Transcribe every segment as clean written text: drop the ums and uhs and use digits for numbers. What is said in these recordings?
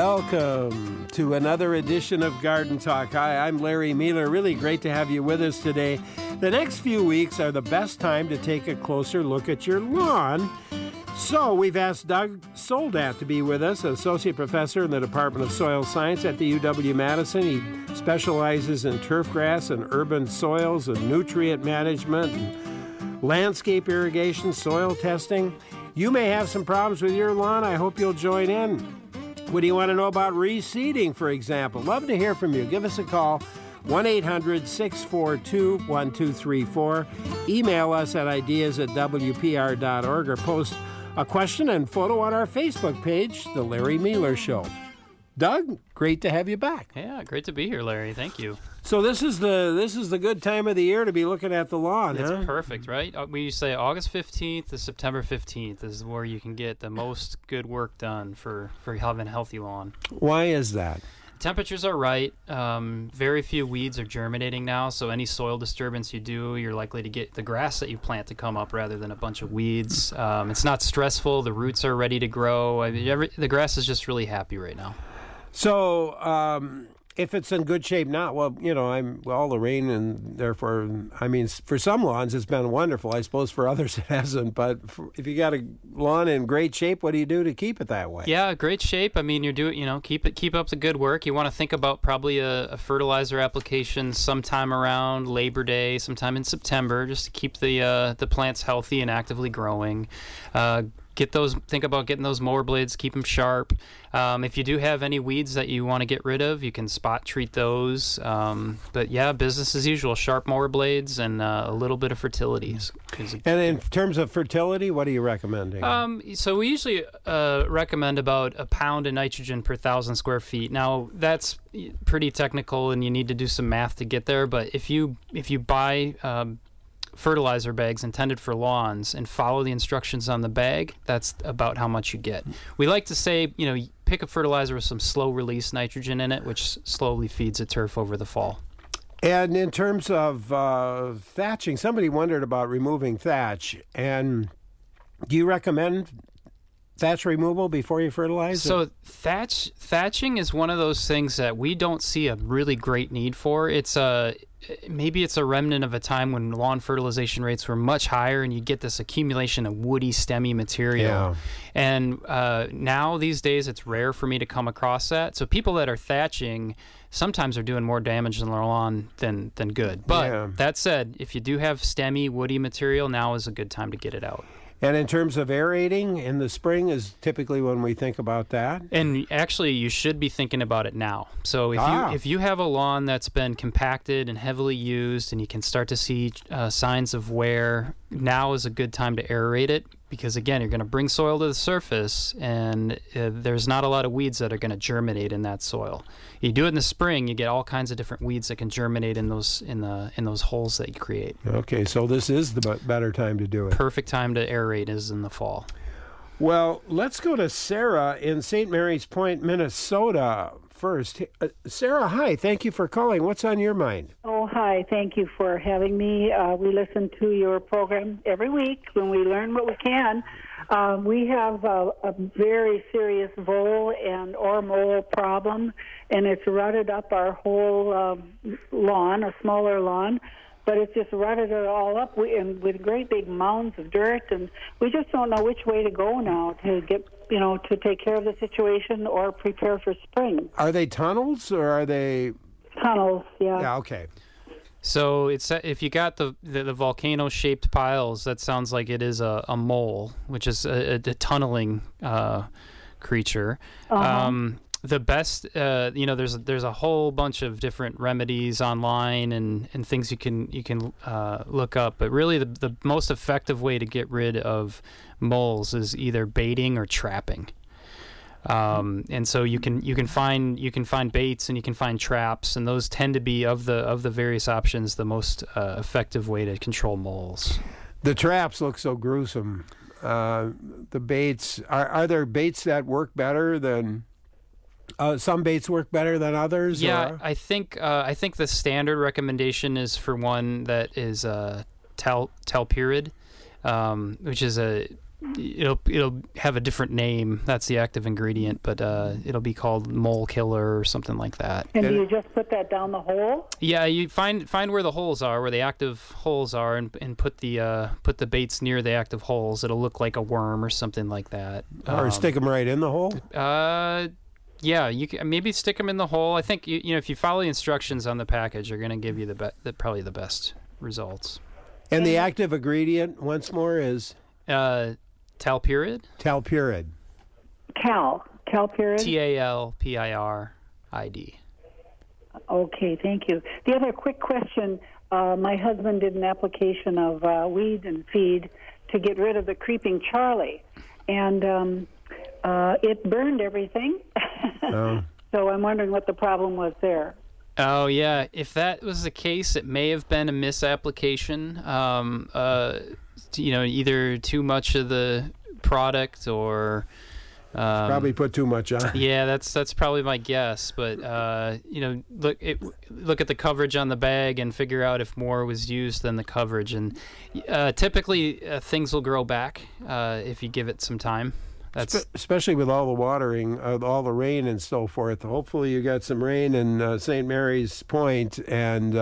Welcome to another edition of Garden Talk. Hi, I'm Larry Mueller. Really great to have you with us today. The next few weeks are the best time to take a closer look at your lawn. So we've asked Doug Soldat to be with us, Associate Professor in the Department of Soil Science at the UW-Madison. He specializes in turf grass and urban soils and nutrient management and landscape irrigation, soil testing. You may have some problems with your lawn. I hope you'll join in. What do you want to know about reseeding, for example? Love to hear from you. Give us a call, 1-800-642-1234. Email us at ideas@wpr.org or post a question and photo on our Facebook page, The Larry Mueller Show. Doug, great to have you back. Yeah, great to be here, Larry. Thank you. So this is the good time of the year to be looking at the lawn, It's huh? perfect, right? We say August 15th to September 15th is where you can get the most good work done for having a healthy lawn. Why is that? Temperatures are right. Very few weeds are germinating now, so any soil disturbance you do, you're likely to get the grass that you plant to come up rather than a bunch of weeds. It's not stressful. The roots are ready to grow. The grass is just really happy right now. So, if it's in good shape now, well, all the rain and therefore, for some lawns it's been wonderful. I suppose for others it hasn't. But if you got a lawn in great shape, what do you do to keep it that way? Yeah, great shape. Keep up the good work. You want to think about probably a fertilizer application sometime around Labor Day, sometime in September, just to keep the plants healthy and actively growing. Think about getting those mower blades, keep them sharp. If you do have any weeds that you want to get rid of, you can spot treat those. But yeah, business as usual, sharp mower blades and a little bit of fertility. And in terms of fertility, what are you recommending? So we usually recommend about a pound of nitrogen per 1,000 square feet. Now, that's pretty technical and you need to do some math to get there. But if you buy fertilizer bags intended for lawns and follow the instructions on the bag, that's about how much you get. We like to say, pick a fertilizer with some slow release nitrogen in it, which slowly feeds the turf over the fall. And in terms of thatching, somebody wondered about removing thatch. And do you recommend thatch removal before you fertilize? So thatching is one of those things that we don't see a really great need for. Maybe it's a remnant of a time when lawn fertilization rates were much higher and you get this accumulation of woody, stemmy material. Yeah. And now, these days, it's rare for me to come across that. So people that are thatching sometimes are doing more damage in their lawn than good. But That said, if you do have stemmy, woody material, now is a good time to get it out. And in terms of aerating, in the spring is typically when we think about that. And actually, you should be thinking about it now. So if you have a lawn that's been compacted and heavily used and you can start to see signs of wear, now is a good time to aerate it because, again, you're going to bring soil to the surface and there's not a lot of weeds that are going to germinate in that soil. You do it in the spring, you get all kinds of different weeds that can germinate in those holes that you create. Okay, so this is the better time to do it. Perfect time to aerate is in the fall. Well, let's go to Sarah in St. Mary's Point, Minnesota first. Sarah, hi. Thank you for calling. What's on your mind? Oh, hi. Thank you for having me. We listen to your program every week when we learn what we can. We have a very serious vole or mole problem, and it's rutted up our whole lawn, a smaller lawn. But it's just rutted it all up with great big mounds of dirt, and we just don't know which way to go now to get, to take care of the situation or prepare for spring. Are they tunnels or are they? Tunnels, yeah. Yeah, okay. So if you got the volcano-shaped piles, that sounds like it is a mole, which is a tunneling creature. Uh-huh. The best, there's a whole bunch of different remedies online and things you can look up. But really, the most effective way to get rid of moles is either baiting or trapping. And so you can find baits and you can find traps, and those tend to be of the various options the most effective way to control moles. The traps look so gruesome. The baits are there baits that work better than? Some baits work better than others? Yeah, or? I think the standard recommendation is for one that is telpyrid, which is it'll have a different name. That's the active ingredient, but it'll be called mole killer or something like that. And do you just put that down the hole? Yeah, you find where the holes are, where the active holes are, and put the baits near the active holes. It'll look like a worm or something like that. Or stick them right in the hole? Yeah, you can maybe stick them in the hole. I think if you follow the instructions on the package, they're going to give you probably the best results. And the active ingredient, once more, is? Talpyrid. Talpyrid. Talpyrid? Talpirid. Okay, thank you. The other quick question, my husband did an application of weed and feed to get rid of the creeping Charlie, and it burned everything. Oh. So I'm wondering what the problem was there. Oh, yeah. If that was the case, it may have been a misapplication. Either too much of the product or... probably put too much on. Yeah, that's probably my guess. But, look at the coverage on the bag and figure out if more was used than the coverage. And typically, things will grow back if you give it some time. Especially with all the watering, all the rain and so forth. Hopefully you got some rain in St. Mary's Point, and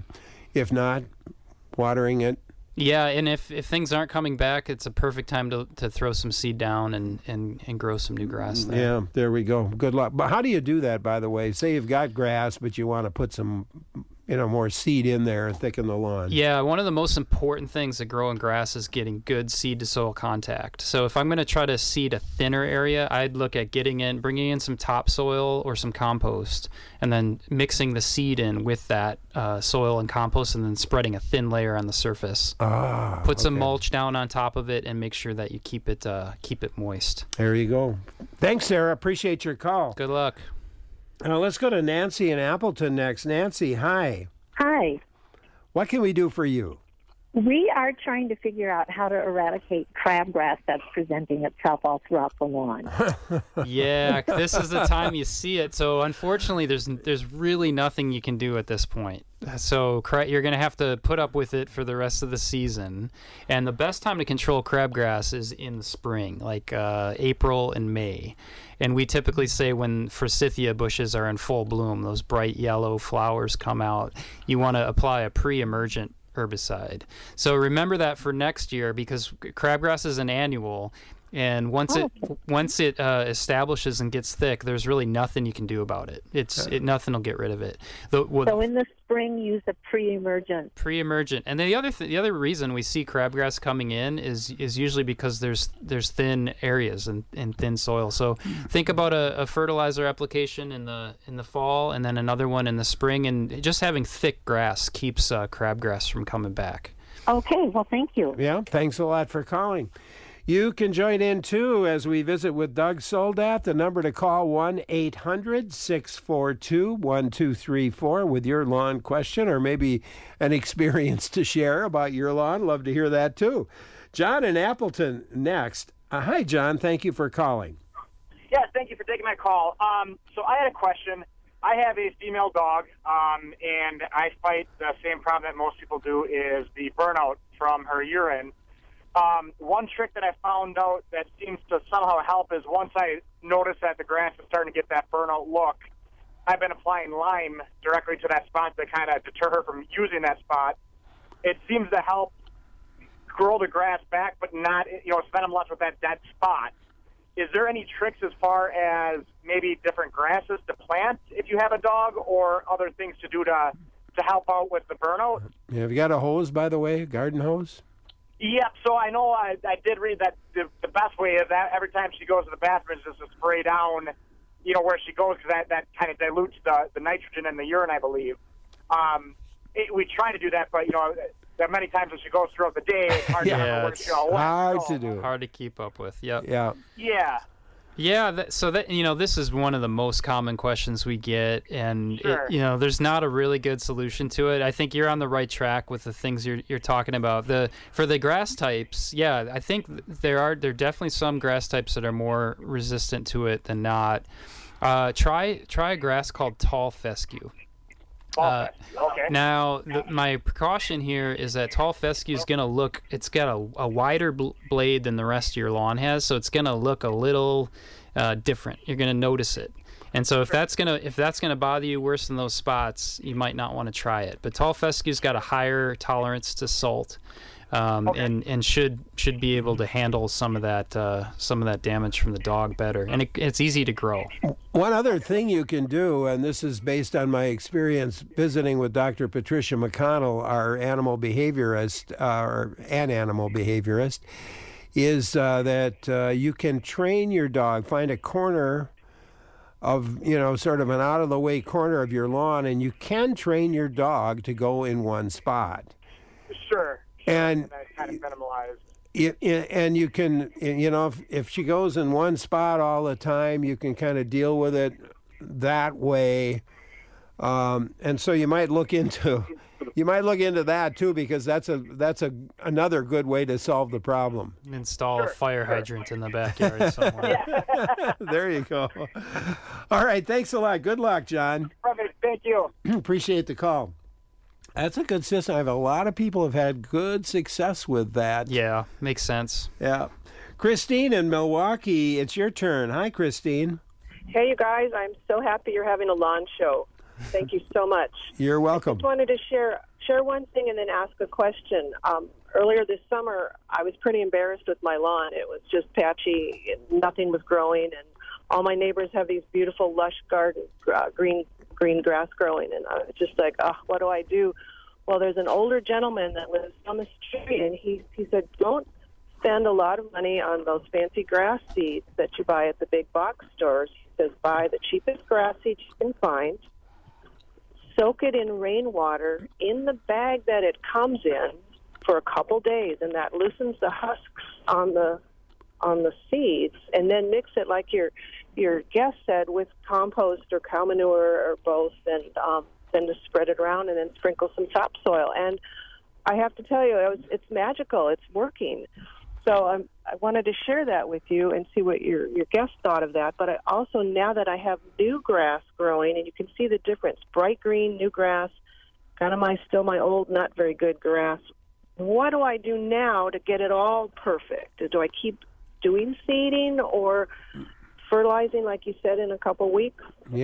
if not, watering it. Yeah, and if things aren't coming back, it's a perfect time to throw some seed down and grow some new grass there. Yeah, there we go. Good luck. But how do you do that, by the way? Say you've got grass, but you want to put some more seed in there and thicken the lawn. Yeah, one of the most important things that growing grass is getting good seed to soil contact. So if I'm going to try to seed a thinner area, I'd look at bringing in some topsoil or some compost, and then mixing the seed in with that soil and compost, and then spreading a thin layer on the surface. Put some mulch down on top of it, and make sure that you keep it moist. There you go. Thanks, Sarah. Appreciate your call. Good luck. Let's go to Nancy in Appleton next. Nancy, hi. Hi. What can we do for you? We are trying to figure out how to eradicate crabgrass that's presenting itself all throughout the lawn. Yeah, this is the time you see it. So unfortunately, there's really nothing you can do at this point. So you're going to have to put up with it for the rest of the season. And the best time to control crabgrass is in the spring, like April and May. And we typically say when forsythia bushes are in full bloom, those bright yellow flowers come out, you want to apply a pre-emergent herbicide. So remember that for next year, because crabgrass is an annual, and once it establishes and gets thick, there's really nothing you can do about it. Nothing will get rid of it. So in the spring, use a pre-emergent. Pre-emergent, and then the other reason we see crabgrass coming in is usually because there's thin areas and thin soil. So think about a fertilizer application in the fall, and then another one in the spring, and just having thick grass keeps crabgrass from coming back. Okay, well, thank you. Yeah, thanks a lot for calling. You can join in, too, as we visit with Doug Soldat. The number to call, 1-800-642-1234 with your lawn question or maybe an experience to share about your lawn. Love to hear that, too. John in Appleton next. Hi, John. Thank you for calling. Yes, thank you for taking my call. So I had a question. I have a female dog, and I fight the same problem that most people do, is the burnout from her urine. One trick that I found out that seems to somehow help is once I notice that the grass is starting to get that burnout look, I've been applying lime directly to that spot to kind of deter her from using that spot. It seems to help grow the grass back, but not, spend them less with that dead spot. Is there any tricks as far as maybe different grasses to plant if you have a dog, or other things to do to help out with the burnout? Yeah, have you got a hose, by the way, garden hose? Yep, so I know I did read that the best way is that every time she goes to the bathroom is just to spray down, where she goes, because that kind of dilutes the nitrogen in the urine, I believe. We try to do that, but, that many times as she goes throughout the day, it's hard to remember where she all went. Hard to do. Hard to keep up with, yep. Yeah. Yeah. Yeah, this is one of the most common questions we get, and Sure. There's not a really good solution to it. I think you're on the right track with the things you're talking about. For the grass types, yeah, I think there are definitely some grass types that are more resistant to it than not. Try a grass called tall fescue. Okay. Now, my precaution here is that tall fescue is going to look, it's got a wider blade than the rest of your lawn has, so it's going to look a little different. You're going to notice it. And so if that's gonna bother you worse than those spots, you might not want to try it. But tall fescue's got a higher tolerance to salt, and should be able to handle some of that damage from the dog better. And it's easy to grow. One other thing you can do, and this is based on my experience visiting with Dr. Patricia McConnell, our animal behaviorist, an animal behaviorist, is that you can train your dog, find a corner of, sort of an out-of-the-way corner of your lawn, and you can train your dog to go in one spot. Sure. And kind of minimalized. And you can, if she goes in one spot all the time, you can kind of deal with it that way. And so you might look into that too, because that's another good way to solve the problem. Install a fire hydrant in the backyard somewhere. There you go. All right, thanks a lot. Good luck, John. Perfect. Thank you. Appreciate the call. That's a good system. I have a lot of people have had good success with that. Yeah, makes sense. Yeah. Christine in Milwaukee, it's your turn. Hi, Christine. Hey, you guys. I'm so happy you're having a lawn show. Thank you so much. You're welcome. I just wanted to share one thing and then ask a question. Earlier this summer, I was pretty embarrassed with my lawn. It was just patchy. Nothing was growing, and all my neighbors have these beautiful, lush garden, green grass growing, and I was just like, what do I do? Well, there's an older gentleman that lives on the street, and he said, don't spend a lot of money on those fancy grass seeds that you buy at the big box stores. He says, buy the cheapest grass seeds you can find, soak it in rainwater in the bag that it comes in for a couple days, and that loosens the husks on the seeds, and then mix it like your guest said with compost or cow manure or both, and then just spread it around and then sprinkle some topsoil. And I have to tell you, it's magical. It's working. So I wanted to share that with you and see what your guest thought of that. But I also, now that I have new grass growing, and you can see the difference, bright green, new grass, kind of still my old, not very good grass, what do I do now to get it all perfect? Do I keep doing seeding or fertilizing, like you said, in a couple weeks?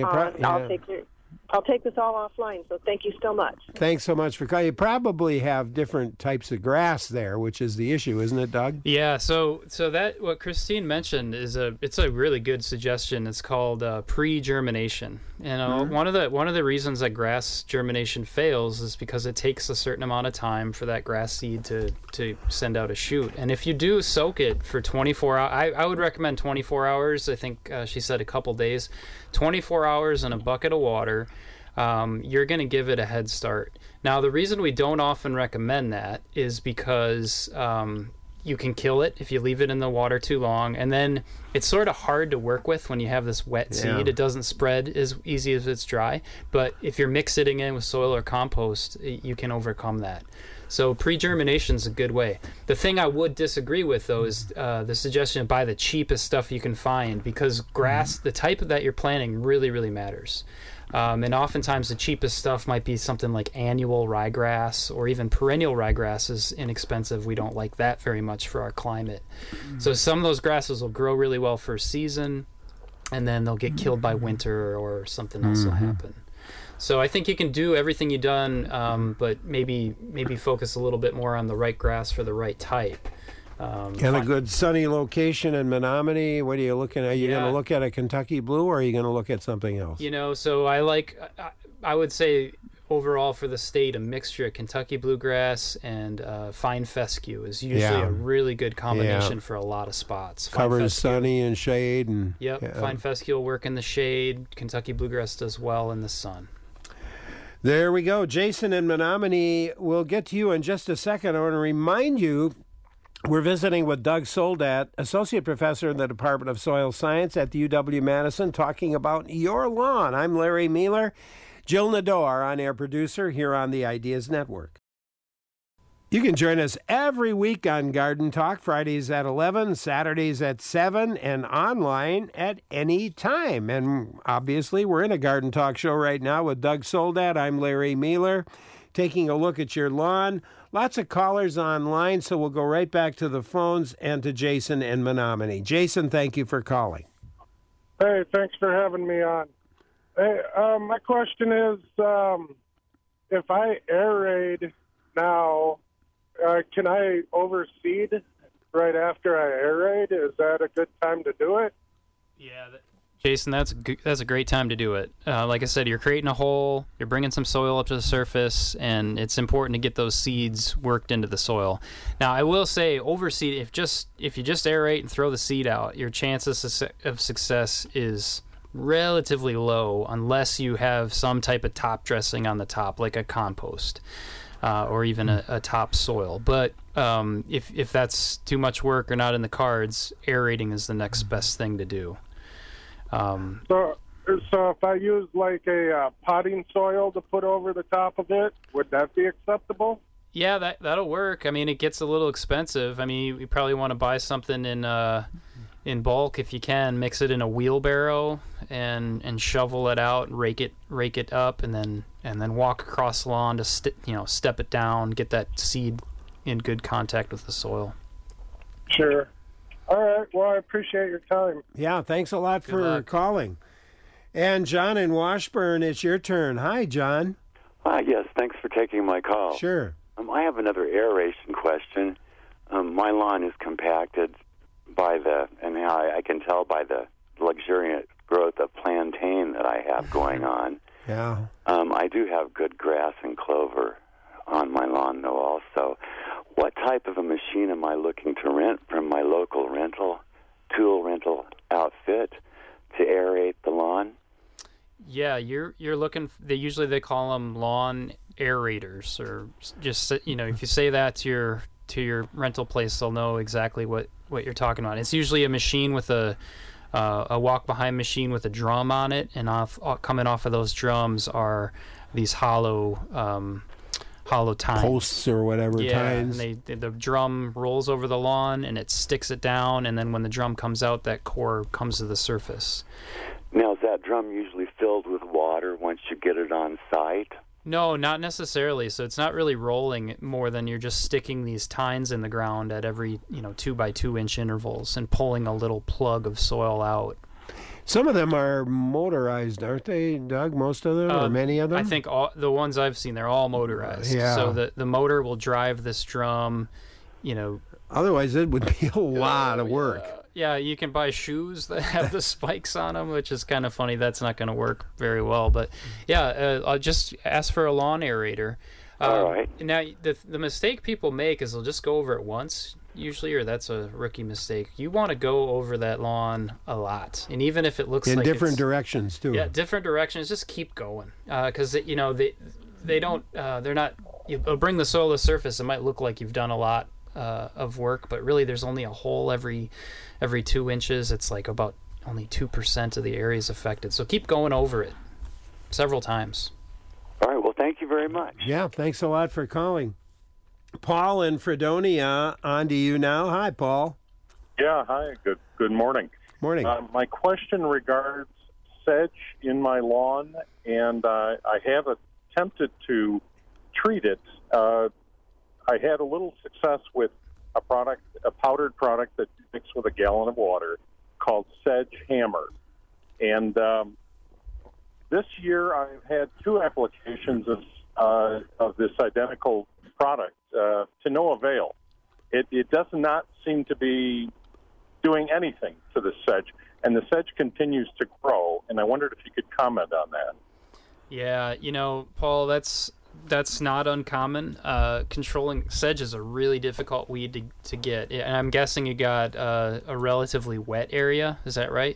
I'll take this all offline, so thank you so much. Thanks so much for calling. You probably have different types of grass there, which is the issue, isn't it, Doug? Yeah, so that what Christine mentioned it's a really good suggestion. It's called pre-germination. And one of the reasons that grass germination fails is because it takes a certain amount of time for that grass seed to send out a shoot. And if you do soak it for 24 hours, I would recommend 24 hours. I think she said a couple days. 24 hours in a bucket of water, you're going to give it a head start. Now, the reason we don't often recommend that is because you can kill it if you leave it in the water too long, and then it's sort of hard to work with when you have this wet seed. It doesn't spread as easy as it's dry, but if you're mixing it in with soil or compost, you can overcome that. So pre-germination is a good way. The thing I would disagree with, though, is the suggestion to buy the cheapest stuff you can find, because grass, the type that you're planting, really, really matters. And oftentimes the cheapest stuff might be something like annual ryegrass, or even perennial ryegrass is inexpensive. We don't like that very much for our climate. So some of those grasses will grow really well for a season, and then they'll get killed by winter or something else will happen. So I think you can do everything you've done, but maybe focus a little bit more on the right grass for the right type. And a good sunny location in Menominee. What are you looking at? Are you going to look at a Kentucky Blue, or are you going to look at something else? So I would say overall for the state, a mixture of Kentucky bluegrass and fine fescue is usually a really good combination for a lot of spots. Covers sunny and shade. And fine fescue will work in the shade. Kentucky bluegrass does well in the sun. There we go. Jason in Menominee, we'll get to you in just a second. I want to remind you, we're visiting with Doug Soldat, Associate Professor in the Department of Soil Science at the UW-Madison, talking about your lawn. I'm Larry Mueller. Jill Nadeau, our on-air producer here on the Ideas Network. You can join us every week on Garden Talk, Fridays at 11, Saturdays at 7, and online at any time. And obviously, we're in a Garden Talk show right now with Doug Soldat. I'm Larry Mueller, taking a look at your lawn. Lots of callers online, so we'll go right back to the phones and to Jason in Menominee. Jason, thank you for calling. Hey, thanks for having me on. Hey, my question is, if I aerate now, can I overseed right after I aerate? Is that a good time to do it? Yeah, Jason, that's a great time to do it. Like I said, you're creating a hole, you're bringing some soil up to the surface, and it's important to get those seeds worked into the soil. Now, I will say, overseed, if you just aerate and throw the seed out, your chances of success is relatively low unless you have some type of top dressing on the top, like a compost. Or even a topsoil. But if that's too much work or not in the cards, aerating is the next best thing to do. So if I use like a potting soil to put over the top of it, would that be acceptable? Yeah, that'll work. I mean, it gets a little expensive. I mean, you probably want to buy something in bulk if you can. Mix it in a wheelbarrow and shovel it out, rake it up, and then walk across the lawn to step it down, get that seed in good contact with the soil. Sure. All right. Well, I appreciate your time. Yeah, thanks a lot for calling. And John in Washburn, it's your turn. Hi, John. Hi, yes, thanks for taking my call. Sure. I have another aeration question. My lawn is compacted and I can tell by the luxuriant growth of plantain that I have going on. Yeah. I do have good grass and clover on my lawn, though, also. What type of a machine am I looking to rent from my local tool rental outfit to aerate the lawn? Yeah, you're looking. They call them lawn aerators, or just if you say that to your rental place, they'll know exactly what you're talking about. It's usually a machine with a walk-behind machine with a drum on it, and coming off of those drums are these hollow tines. Posts or whatever tines. And the drum rolls over the lawn, and it sticks it down, and then when the drum comes out, that core comes to the surface. Now, is that drum usually filled with water once you get it on site? No, not necessarily. So it's not really rolling more than you're just sticking these tines in the ground at every 2 by 2 inch intervals and pulling a little plug of soil out. Some of them are motorized, aren't they, Doug? Most of them, or many of them? I think the ones I've seen, they're all motorized. Yeah. So the motor will drive this drum, Otherwise, it would be a lot of work. Yeah, you can buy shoes that have the spikes on them, which is kind of funny. That's not going to work very well. But, I'll just ask for a lawn aerator. All right. Now, the mistake people make is they'll just go over it once, usually, or that's a rookie mistake. You want to go over that lawn a lot. And even if it looks in like different directions, too. Yeah, different directions. Just keep going. Because, they don't, they're not, you'll bring the soil to the surface. It might look like you've done a lot of work, but really there's only a hole every 2 inches. It's like about only 2% of the area is affected. So keep going over it several times. All right. Well, thank you very much. Yeah, thanks a lot for calling. Paul in Fredonia, on to you now. Hi, Paul. Yeah, hi. Good morning. Morning. My question regards sedge in my lawn, and I have attempted to treat it. I had a little success with a powdered product that you mix with a gallon of water called Sedge Hammer. And this year I've had 2 applications of this identical product to no avail. It does not seem to be doing anything to the sedge, and the sedge continues to grow, and I wondered if you could comment on that. Yeah, Paul, that's not uncommon. Controlling sedge is a really difficult weed to get. And I'm guessing you got a relatively wet area. Is that right?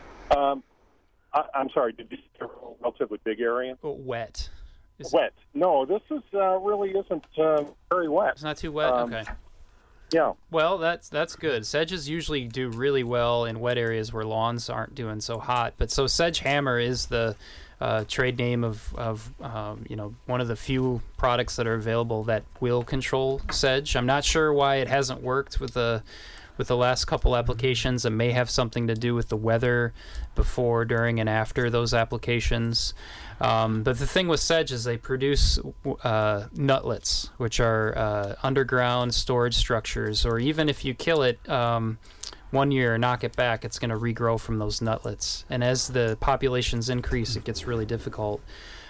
I'm sorry, did you say a relatively big area? Wet. Wet. No, this is really isn't very wet. It's not too wet? Okay. Yeah. Well, that's good. Sedges usually do really well in wet areas where lawns aren't doing so hot. But so Sedge Hammer is the trade name of one of the few products that are available that will control sedge. I'm not sure why it hasn't worked with the last couple applications. It may have something to do with the weather before, during, and after those applications. But the thing with sedge is they produce nutlets, which are underground storage structures, or even if you kill it 1 year and knock it back, it's going to regrow from those nutlets. And as the populations increase, it gets really difficult.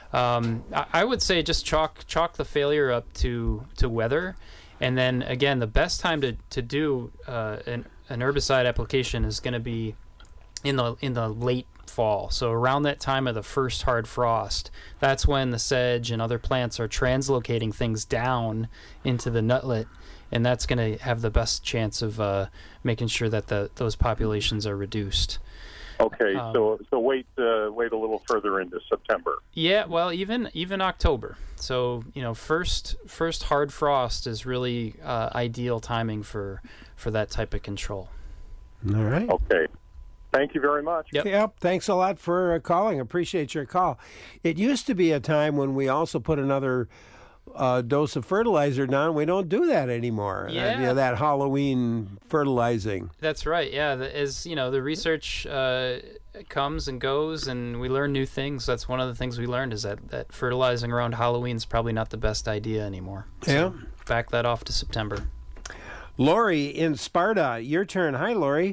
I would say just chalk the failure up to weather. And then, again, the best time to do an herbicide application is going to be in the late fall. So around that time of the first hard frost, that's when the sedge and other plants are translocating things down into the nutlet, and that's going to have the best chance of making sure that those populations are reduced. Okay, so wait a little further into September. Yeah, well, even October. So first hard frost is really ideal timing for that type of control. All right. Okay. Thank you very much. Yep. Thanks a lot for calling. Appreciate your call. It used to be a time when we also put another dose of fertilizer down. We don't do that anymore. Yeah. That Halloween fertilizing. That's right. Yeah. As the research comes and goes, and we learn new things. That's one of the things we learned is that fertilizing around Halloween is probably not the best idea anymore. So yeah. Back that off to September. Lori in Sparta, your turn. Hi, Lori.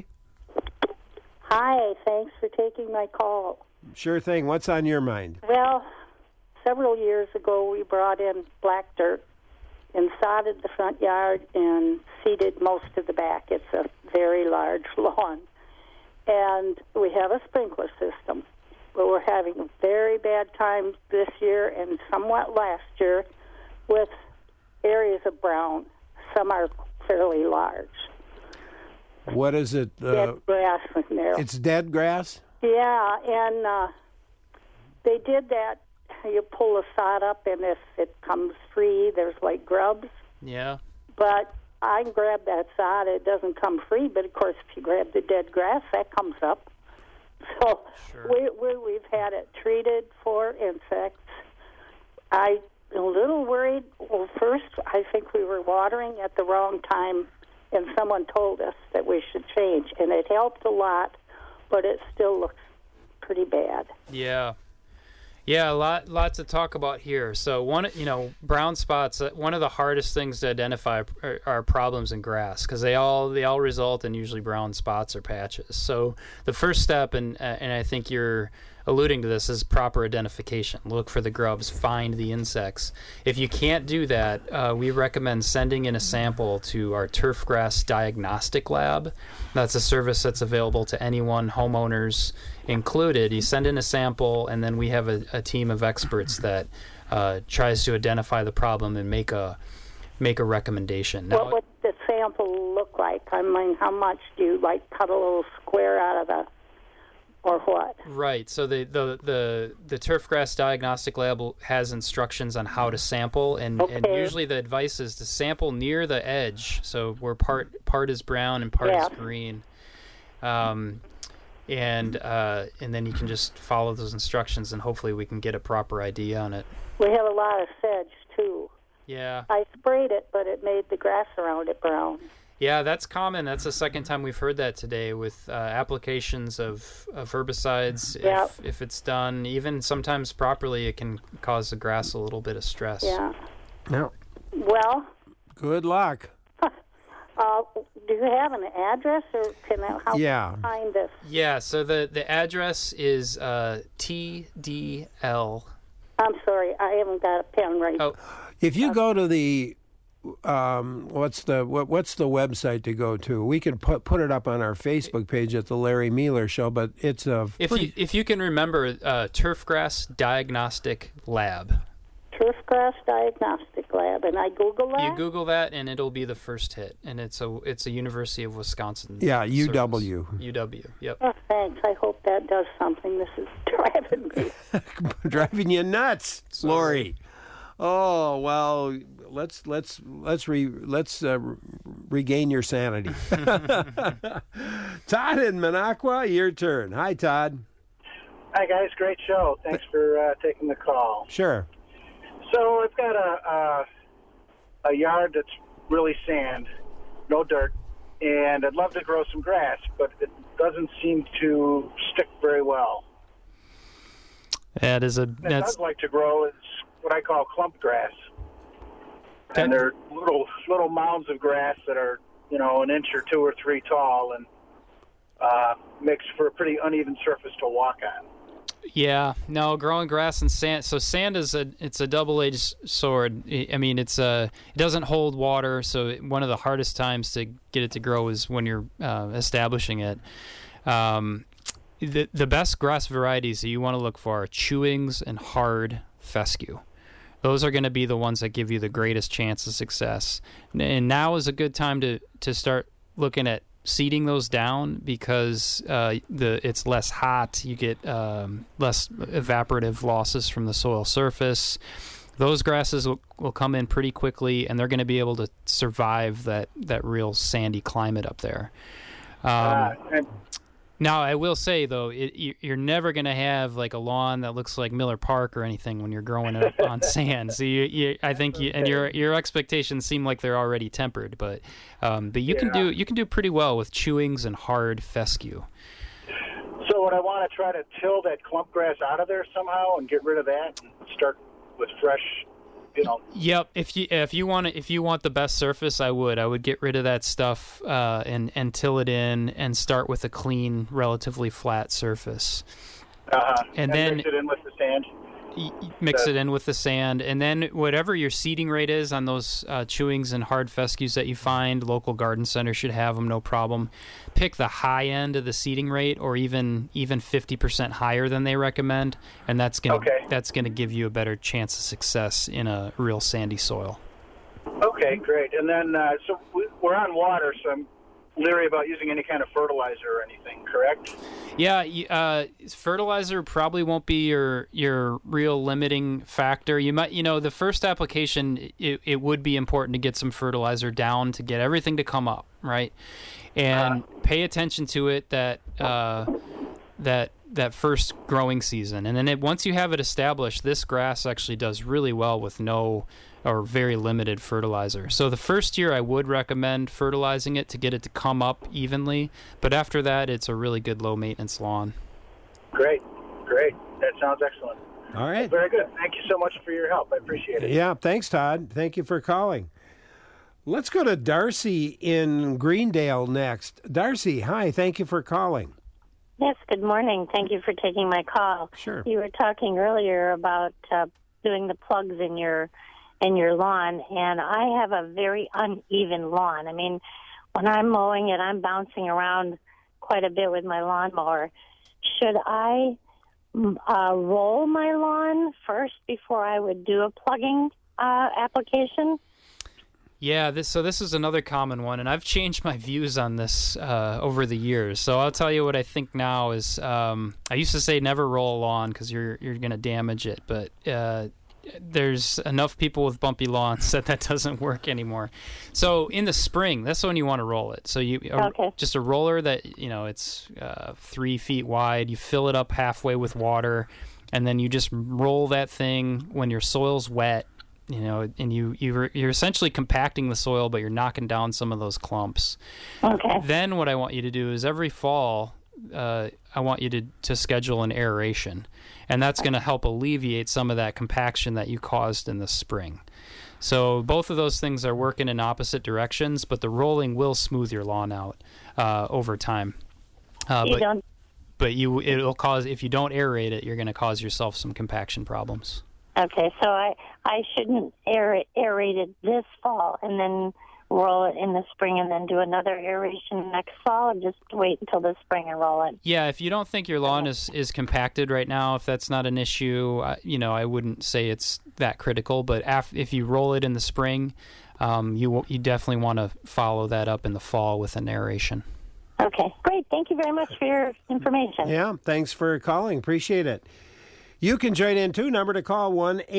Hi, thanks for taking my call. Sure thing. What's on your mind? Well, several years ago we brought in black dirt and sodded the front yard and seeded most of the back. It's a very large lawn. And we have a sprinkler system. But we're having a very bad time this year and somewhat last year with areas of brown. Some are fairly large. What is it? Dead grass in there. It's dead grass? Yeah, and they did that. You pull the sod up, and if it comes free, there's like grubs. Yeah. But I can grab that sod. It doesn't come free, but, of course, if you grab the dead grass, that comes up. So sure. we've had it treated for insects. I'm a little worried. Well, first, I think we were watering at the wrong time, and someone told us that we should change, and it helped a lot, but it still looks pretty bad. Yeah. Yeah, a lot to talk about here. So brown spots, one of the hardest things to identify are problems in grass, because they all result in usually brown spots or patches. So the first step, and I think you're alluding to this, is proper identification. Look for the grubs, find the insects. If you can't do that, we recommend sending in a sample to our turf grass diagnostic lab. That's a service that's available to anyone, homeowners included. You send in a sample, and then we have a team of experts that tries to identify the problem and make a recommendation. Now, what would the sample look like? I mean, how much do you cut a little square out of the, or what? Right. So the Turfgrass Diagnostic Lab has instructions on how to sample, and usually the advice is to sample near the edge, so where part is brown and part is green. And then you can just follow those instructions, and hopefully we can get a proper ID on it. We have a lot of sedge too. Yeah. I sprayed it, but it made the grass around it brown. Yeah, that's common. That's the second time we've heard that today with applications of herbicides. Yep. If it's done, even sometimes properly, it can cause the grass a little bit of stress. Yeah. No. Well. Good luck. Do you have an address, or can I find this? Yeah, so the address is TDL. I'm sorry, I haven't got a pen right. Oh. If you go to the what's the website to go to? We can put it up on our Facebook page at the Larry Mealer Show, but it's if you can remember Turfgrass Diagnostic Lab. Turfgrass Diagnostic Lab, and I Google that? You Google that, and it'll be the first hit, and it's a University of Wisconsin. Yeah, UW. Service. UW, yep. Oh, thanks. I hope that does something. This is driving me. Driving you nuts, Lori. Oh well, let's regain your sanity. Todd in Minocqua, your turn. Hi, Todd. Hi, guys. Great show. Thanks for taking the call. Sure. So I've got a yard that's really sand, no dirt, and I'd love to grow some grass, but it doesn't seem to stick very well. That is What I'd like to grow is what I call clump grass. Okay. And they're little mounds of grass that are, an inch or 2 or 3 tall, and makes for a pretty uneven surface to walk on. Yeah, no, growing grass and sand. So sand is a double-edged sword. I mean, it doesn't hold water. So one of the hardest times to get it to grow is when you're establishing it. The best grass varieties that you want to look for are chewings and hard fescue. Those are going to be the ones that give you the greatest chance of success. And now is a good time to start looking at seeding those down because it's less hot. You get less evaporative losses from the soil surface. Those grasses will come in pretty quickly, and they're going to be able to survive that real sandy climate up there. Now, I will say, though, you're never going to have like a lawn that looks like Miller Park or anything when you're growing it on sand. So I think your expectations seem like they're already tempered, but you can do pretty well with chewings and hard fescue. So would I want to try to till that clump grass out of there somehow and get rid of that and start with fresh? Yep. If you want the best surface, I would get rid of that stuff and till it in and start with a clean, relatively flat surface. And then mix it in with the sand. Mix it in with the sand, and then whatever your seeding rate is on those chewings and hard fescues that you find, local garden center should have them, no problem. Pick the high end of the seeding rate, or even 50% higher than they recommend, and that's gonna give you a better chance of success in a real sandy soil. Okay, great. And then so we're on water, so I'm leery about using any kind of fertilizer or anything, correct? Yeah, fertilizer probably won't be your real limiting factor. You might, the first application, it would be important to get some fertilizer down to get everything to come up, right? And pay attention to it that first growing season. And then once you have it established, this grass actually does really well with no or very limited fertilizer. So the first year I would recommend fertilizing it to get it to come up evenly, but after that it's a really good low maintenance lawn. Great. That sounds excellent. All right. Very good. Thank you so much for your help. I appreciate it. Yeah, thanks, Todd. Thank you for calling. Let's go to Darcy in Greendale next. Darcy, hi. Thank you for calling. Yes, good morning. Thank you for taking my call. Sure. You were talking earlier about doing the plugs in your lawn, and I have a very uneven lawn. I mean, when I'm mowing it, I'm bouncing around quite a bit with my lawnmower. Should I roll my lawn first before I would do a plugging application? Yeah, this is another common one, and I've changed my views on this over the years. So I'll tell you what I think now is, I used to say never roll a lawn because you're going to damage it, but there's enough people with bumpy lawns that doesn't work anymore. So in the spring, that's when you want to roll it. So just a roller that, it's 3 feet wide. You fill it up halfway with water, and then you just roll that thing when your soil's wet. And you're essentially compacting the soil, but you're knocking down some of those clumps. Okay. Then what I want you to do is every fall, I want you to schedule an aeration, and that's going to help alleviate some of that compaction that you caused in the spring. So both of those things are working in opposite directions, but the rolling will smooth your lawn out over time. But it'll cause, if you don't aerate it, you're going to cause yourself some compaction problems. Okay, so I shouldn't aerate it this fall and then roll it in the spring and then do another aeration next fall, or just wait until the spring and roll it? Yeah, if you don't think your lawn is compacted right now, if that's not an issue, I wouldn't say it's that critical. But if you roll it in the spring, you definitely want to follow that up in the fall with an aeration. Okay, great. Thank you very much for your information. Yeah, thanks for calling. Appreciate it. You can join in, too. Number to call,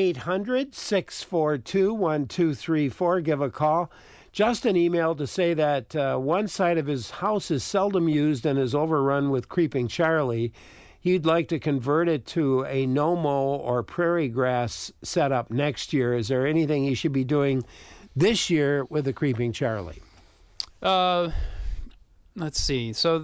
1-800-642-1234. Give a call. Justin emailed to say that one side of his house is seldom used and is overrun with creeping Charlie. he'd like to convert it to a no-mow or prairie grass setup next year. Is there anything he should be doing this year with the Creeping Charlie? Let's see. So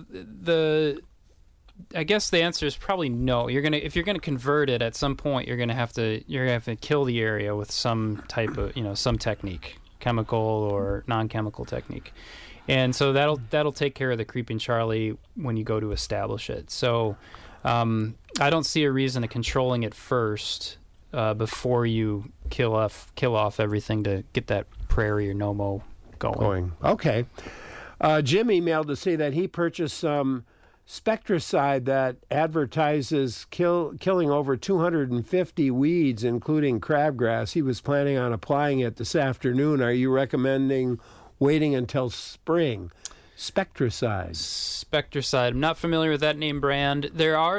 I guess the answer is probably no. If you're gonna convert it at some point, you're gonna have to kill the area with some type of some technique, chemical or non-chemical technique, and so that'll take care of the Creeping Charlie when you go to establish it. So I don't see a reason to controlling it first before you kill off everything to get that prairie or no-mow going. Okay. Jim emailed to say that he purchased some Spectracide that advertises killing over 250 weeds, including crabgrass. He was planning on applying it this afternoon. Are you recommending waiting until spring? Spectracide. I'm not familiar with that name brand. There are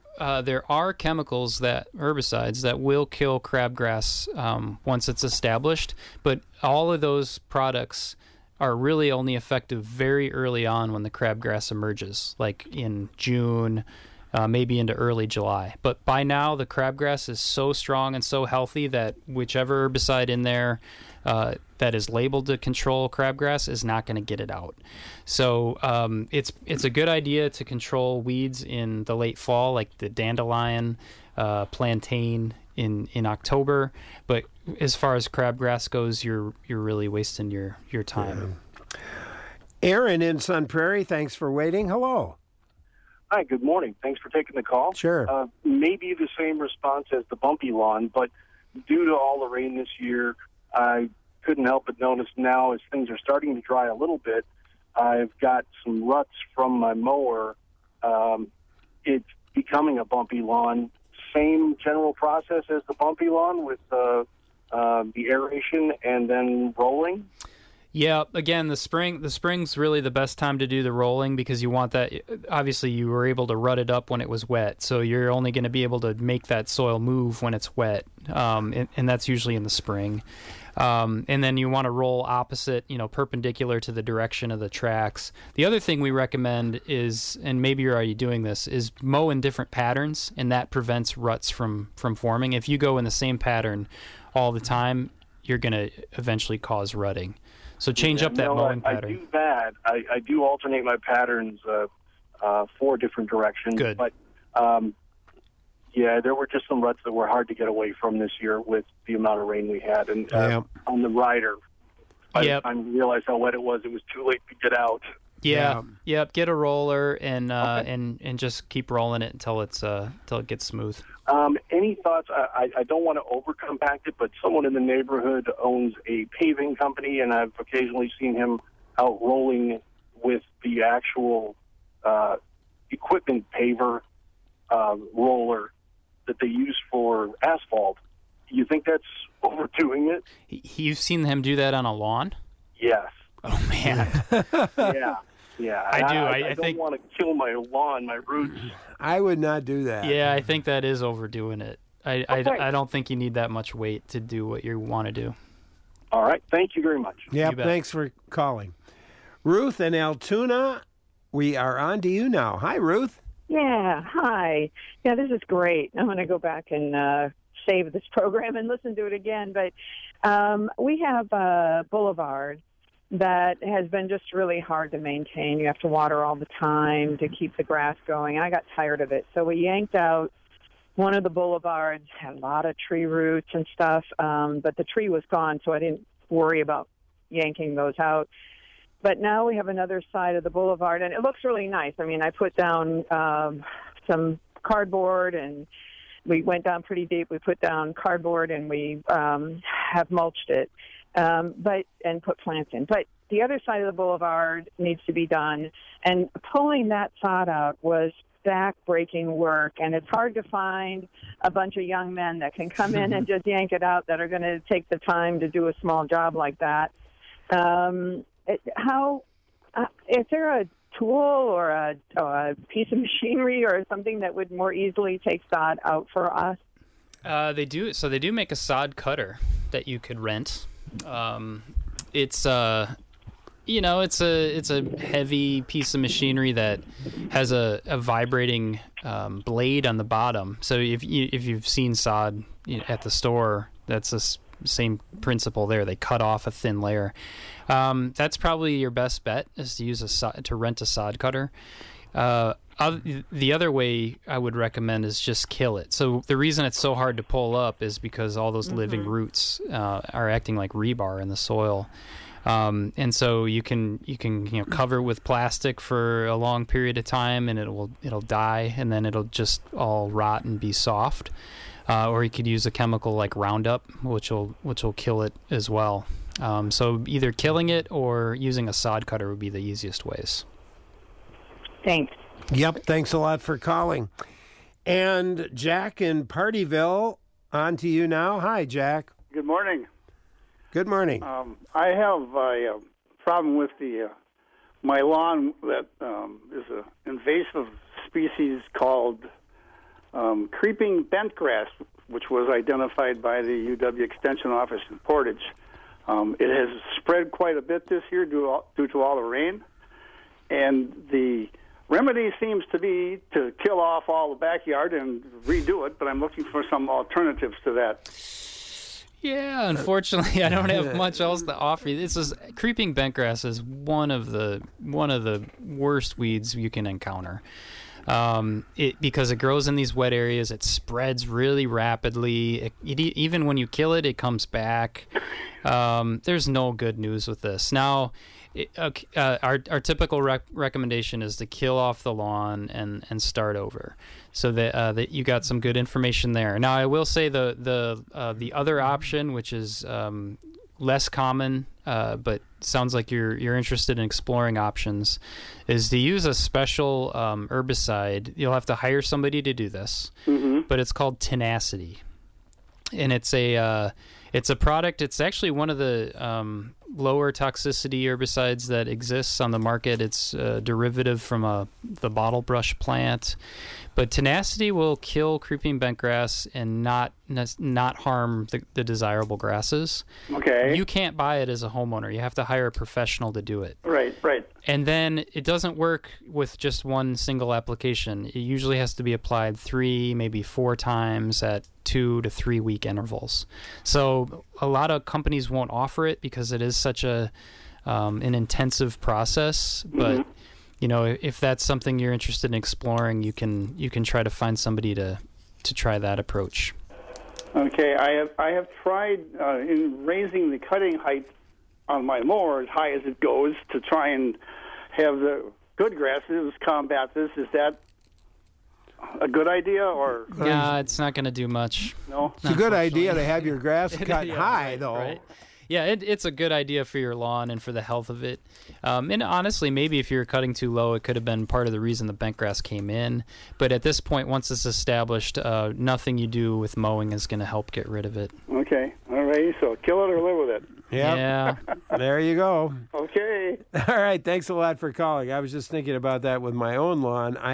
chemicals, herbicides that will kill crabgrass once it's established, but all of those products are really only effective very early on when the crabgrass emerges, like in June, maybe into early July. But by now, the crabgrass is so strong and so healthy that whichever herbicide in there that is labeled to control crabgrass is not going to get it out. So it's a good idea to control weeds in the late fall, like the dandelion, plantain in October. But as far as crabgrass goes, you're really wasting your time. Yeah. Aaron in Sun Prairie, thanks for waiting. Hello. Hi, good morning. Thanks for taking the call. Sure. Maybe the same response as the bumpy lawn, but due to all the rain this year, I couldn't help but notice now as things are starting to dry a little bit, I've got some ruts from my mower. It's becoming a bumpy lawn. Same general process as the bumpy lawn with the aeration and then rolling? Yeah, again, the spring's really the best time to do the rolling because you want that. Obviously, you were able to rut it up when it was wet, so you're only going to be able to make that soil move when it's wet, and that's usually in the spring. And then you want to roll opposite, perpendicular to the direction of the tracks. The other thing we recommend is, and maybe you're already doing this, is mow in different patterns, and that prevents ruts from forming. If you go in the same pattern all the time, you're going to eventually cause rutting. So change up that mowing pattern. I do that. I do alternate my patterns 4 different directions. Good. But, there were just some ruts that were hard to get away from this year with the amount of rain we had. And on the rider, by the time we realized how wet it was too late to get out. Yep. Get a roller and just keep rolling it until it gets smooth. Any thoughts? I don't want to over-compact it, but someone in the neighborhood owns a paving company, and I've occasionally seen him out rolling with the actual equipment paver roller that they use for asphalt. You think that's overdoing it? You've seen him do that on a lawn? Yes. Oh, man. Yeah. I don't want to kill my lawn, my roots. I would not do that. Yeah, I think that is overdoing it. I don't think you need that much weight to do what you want to do. All right. Thank you very much. Yeah, thanks for calling. Ruth in Altoona, we are on to you now. Hi, Ruth. Yeah, hi. Yeah, this is great. I'm going to go back and save this program and listen to it again. But we have a boulevard that has been just really hard to maintain. You have to water all the time to keep the grass going. I got tired of it. So we yanked out one of the boulevards, had a lot of tree roots and stuff, but the tree was gone, so I didn't worry about yanking those out. But now we have another side of the boulevard, and it looks really nice. I mean, I put down some cardboard, and we went down pretty deep. We put down cardboard, and we have mulched it. And put plants in. But the other side of the boulevard needs to be done, and pulling that sod out was back-breaking work, and it's hard to find a bunch of young men that can come in and just yank it out that are going to take the time to do a small job like that. Is there a tool or a piece of machinery or something that would more easily take sod out for us? They do. So they do make a sod cutter that you could rent. It's It's a heavy piece of machinery that has a vibrating blade on the bottom. So if you've seen sod at the store, that's the same principle there. They cut off a thin layer. That's probably your best bet, is to rent a sod cutter. The other way I would recommend is just kill it. So the reason it's so hard to pull up is because all those living roots are acting like rebar in the soil. And so you can cover it with plastic for a long period of time, and it'll die, and then it'll just all rot and be soft. Or you could use a chemical like Roundup, which will kill it as well. So either killing it or using a sod cutter would be the easiest ways. Thanks. Yep, thanks a lot for calling. And Jack in Partyville, on to you now. Hi, Jack. Good morning. Good morning. I have a problem with my lawn that is an invasive species called creeping bentgrass, which was identified by the UW Extension Office in Portage. It has spread quite a bit this year due to all the rain, and the remedy seems to be to kill off all the backyard and redo it, but I'm looking for some alternatives to that. Yeah, unfortunately, I don't have much else to offer you. Creeping bentgrass is one of the worst weeds you can encounter. Because it grows in these wet areas, it spreads really rapidly. Even when you kill it, it comes back. There's no good news with this. Now, our typical recommendation is to kill off the lawn and start over, so that you got some good information there. Now, I will say the other option, which is less common, but sounds like you're interested in exploring options, is to use a special herbicide. You'll have to hire somebody to do this, but it's called Tenacity, and it's a product. It's actually one of the lower toxicity herbicides that exists on the market. It's a derivative from the bottle brush plant. But Tenacity will kill creeping bentgrass and not harm the desirable grasses. Okay. You can't buy it as a homeowner. You have to hire a professional to do it. Right. And then it doesn't work with just one single application. It usually has to be applied 3, maybe 4 times at 2 to 3 week intervals. So a lot of companies won't offer it because it is such an intensive process. But if that's something you're interested in exploring, you can try to find somebody to try that approach. Okay, I have tried in raising the cutting height on my mower as high as it goes to try and have the good grasses combat this. Is that a good idea, or? Yeah, it's not going to do much. No, it's a good idea to have your grass cut high, though. Right? Yeah, it's a good idea for your lawn and for the health of it. And honestly, maybe if you're cutting too low, it could have been part of the reason the bentgrass came in. But at this point, once it's established, nothing you do with mowing is going to help get rid of it. Okay, all right. So kill it or live with it. Yep. Yeah. There you go. Okay. All right. Thanks a lot for calling. I was just thinking about that with my own lawn. I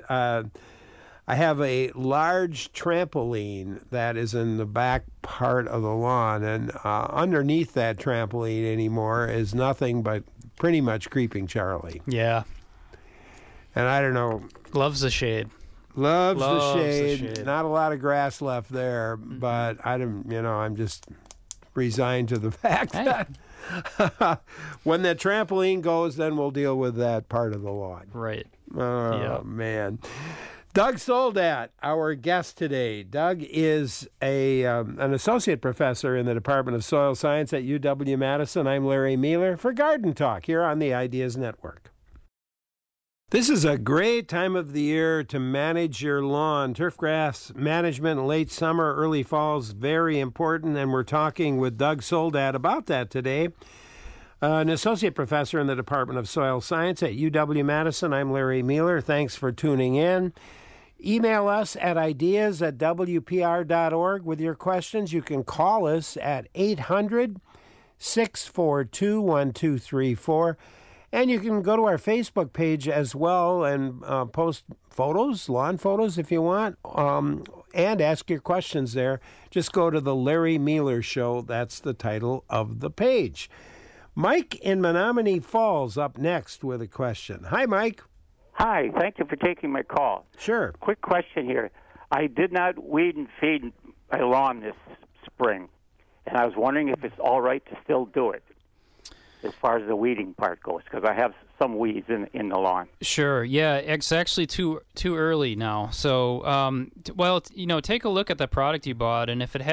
have a large trampoline that is in the back part of the lawn, and underneath that trampoline anymore is nothing but pretty much Creeping Charlie. Yeah. And I don't know. Loves the shade. Loves the shade. Not a lot of grass left there, but I'm just resigned to the fact that when that trampoline goes, then we'll deal with that part of the lawn. Right. Oh, man. Doug Soldat, our guest today. Doug is an associate professor in the Department of Soil Science at UW-Madison. I'm Larry Mueller for Garden Talk here on the Ideas Network. This is a great time of the year to manage your lawn. Turfgrass management in late summer, early fall is very important, and we're talking with Doug Soldat about that today. An associate professor in the Department of Soil Science at UW-Madison. I'm Larry Mueller. Thanks for tuning in. Email us at ideas@wpr.org with your questions. You can call us at 800-642-1234. And you can go to our Facebook page as well and post photos, lawn photos if you want, and ask your questions there. Just go to the Larry Mueller Show. That's the title of the page. Mike in Menominee Falls up next with a question. Hi, Mike. Hi, thank you for taking my call. Sure. Quick question here. I did not weed and feed my lawn this spring, and I was wondering if it's all right to still do it as far as the weeding part goes, because I have some weeds in the lawn. Sure. Yeah, it's actually too early now. So, take a look at the product you bought, and if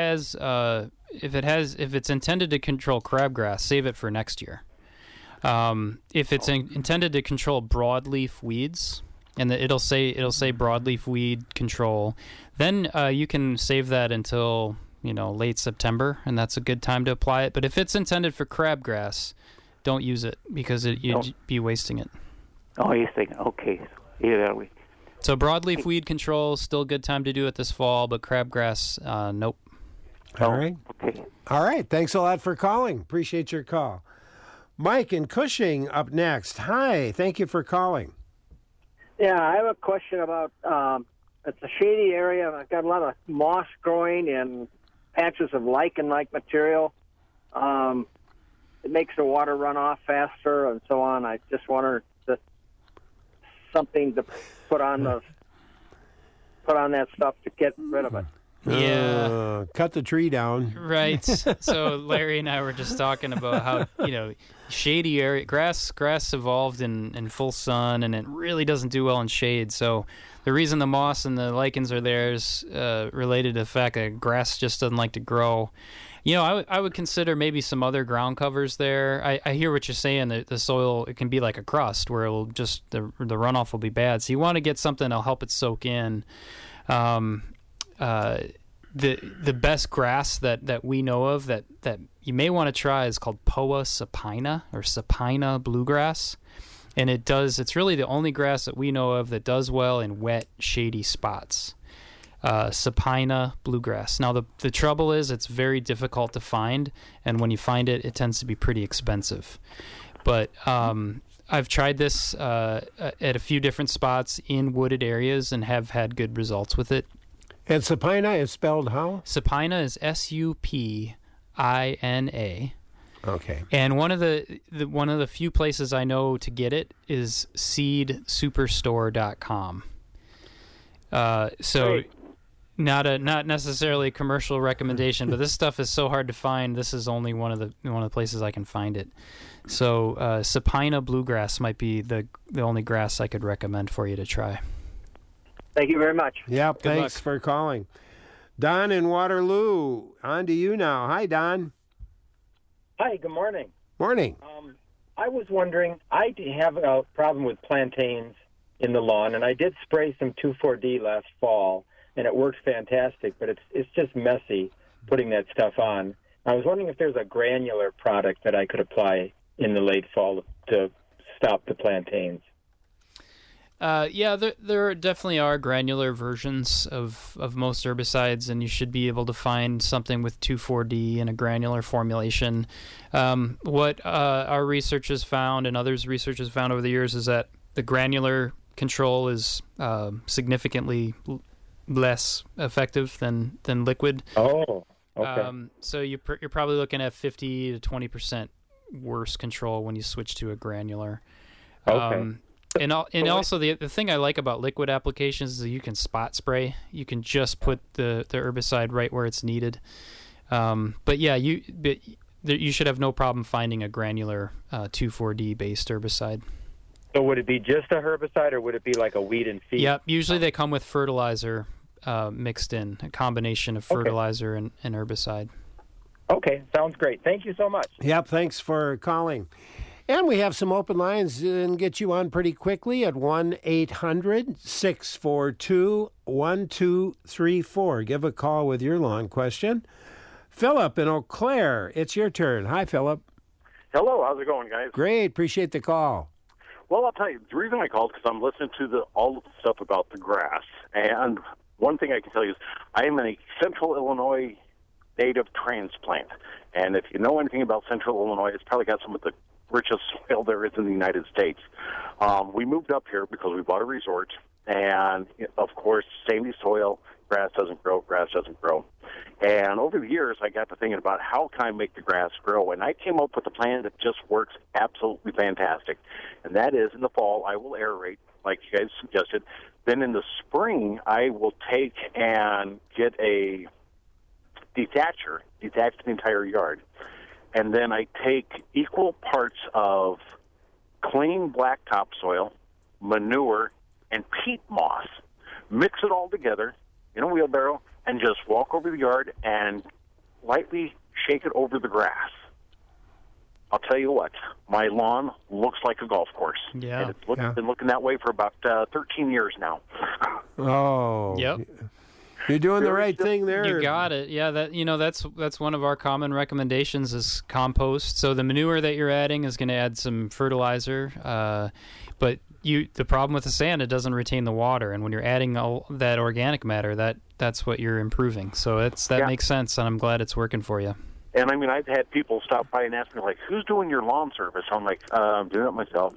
it's intended to control crabgrass, save it for next year. If it's intended to control broadleaf weeds, and it'll say broadleaf weed control, then you can save that until late September, and that's a good time to apply it. But if it's intended for crabgrass, don't use it because you'd be wasting it. Oh, you're thinking, okay. Yeah, so broadleaf weed control, still a good time to do it this fall, but crabgrass, nope. All right. Okay. All right. Thanks a lot for calling. Appreciate your call. Mike in Cushing up next. Hi. Thank you for calling. Yeah, I have a question about it's a shady area. I've got a lot of moss growing and patches of lichen-like material. It makes the water run off faster and so on. I just wonder if something to put on that stuff to get rid of it. Yeah. Cut the tree down. Right. So Larry and I were just talking about how, shady area, grass evolved in full sun, and it really doesn't do well in shade. So the reason the moss and the lichens are there is related to the fact that grass just doesn't like to grow. I would consider maybe some other ground covers there. I hear what you're saying, that the soil, it can be like a crust where it'll just, the runoff will be bad. So you want to get something that'll help it soak in. The best grass that we know of that you may want to try is called Poa supina or supina bluegrass, and it's really the only grass that we know of that does well in wet, shady spots. Supina bluegrass. Now the trouble is it's very difficult to find, and when you find it, it tends to be pretty expensive. But I've tried this at a few different spots in wooded areas and have had good results with it. And supina is spelled how? Supina is Supina. Okay. And one of the few places I know to get it is seedsuperstore.com. So great. Not necessarily a commercial recommendation, but this stuff is so hard to find. This is only one of the places I can find it. So supina bluegrass might be the only grass I could recommend for you to try. Thank you very much. Yep, thanks for calling. Don in Waterloo, on to you now. Hi, Don. Hi, good morning. Morning. I was wondering, I have a problem with plantains in the lawn, and I did spray some 2,4-D last fall, and it worked fantastic, but it's just messy putting that stuff on. I was wondering if there's a granular product that I could apply in the late fall to stop the plantains. Yeah, there definitely are granular versions of most herbicides, and you should be able to find something with 2,4-D in a granular formulation. What our research has found and others' research has found over the years is that the granular control is significantly less effective than liquid. Oh, okay. So you're probably looking at 50 to 20% worse control when you switch to a granular. Okay. And also the thing I like about liquid applications is that you can spot spray. You can just put the herbicide right where it's needed. But you should have no problem finding a granular 2,4-D based herbicide. So would it be just a herbicide, or would it be like a weed and feed? Yep. Usually they come with fertilizer mixed in, a combination of fertilizer and herbicide. Okay, sounds great. Thank you so much. Yep, thanks for calling. And we have some open lines and get you on pretty quickly at 1-800-642-1234. Give a call with your lawn question. Philip in Eau Claire, it's your turn. Hi, Philip. Hello, how's it going, guys? Great, appreciate the call. Well, I'll tell you, the reason I called is because I'm listening to all the stuff about the grass. And one thing I can tell you is I am a Central Illinois native transplant. And if you know anything about Central Illinois, it's probably got some of the richest soil there is in the United States. We moved up here because we bought a resort, and of course, sandy soil, grass doesn't grow. And over the years, I got to thinking about how can I make the grass grow, and I came up with a plan that just works absolutely fantastic. And that is, in the fall, I will aerate, like you guys suggested. Then in the spring, I will take and get a detacher, detach the entire yard. And then I take equal parts of clean black topsoil, manure, and peat moss, mix it all together in a wheelbarrow, and just walk over the yard and lightly shake it over the grass. I'll tell you what, my lawn looks like a golf course. Yeah. And it's been looking that way for about 13 years now. Oh. Yep. You're doing the right thing there. You got it. Yeah, that's one of our common recommendations is compost. So the manure that you're adding is going to add some fertilizer, but the problem with the sand, it doesn't retain the water, and when you're adding all that organic matter, that's what you're improving. So that makes sense, and I'm glad it's working for you. And I mean, I've had people stop by and ask me, like, "Who's doing your lawn service?" I'm like, "I'm doing it myself."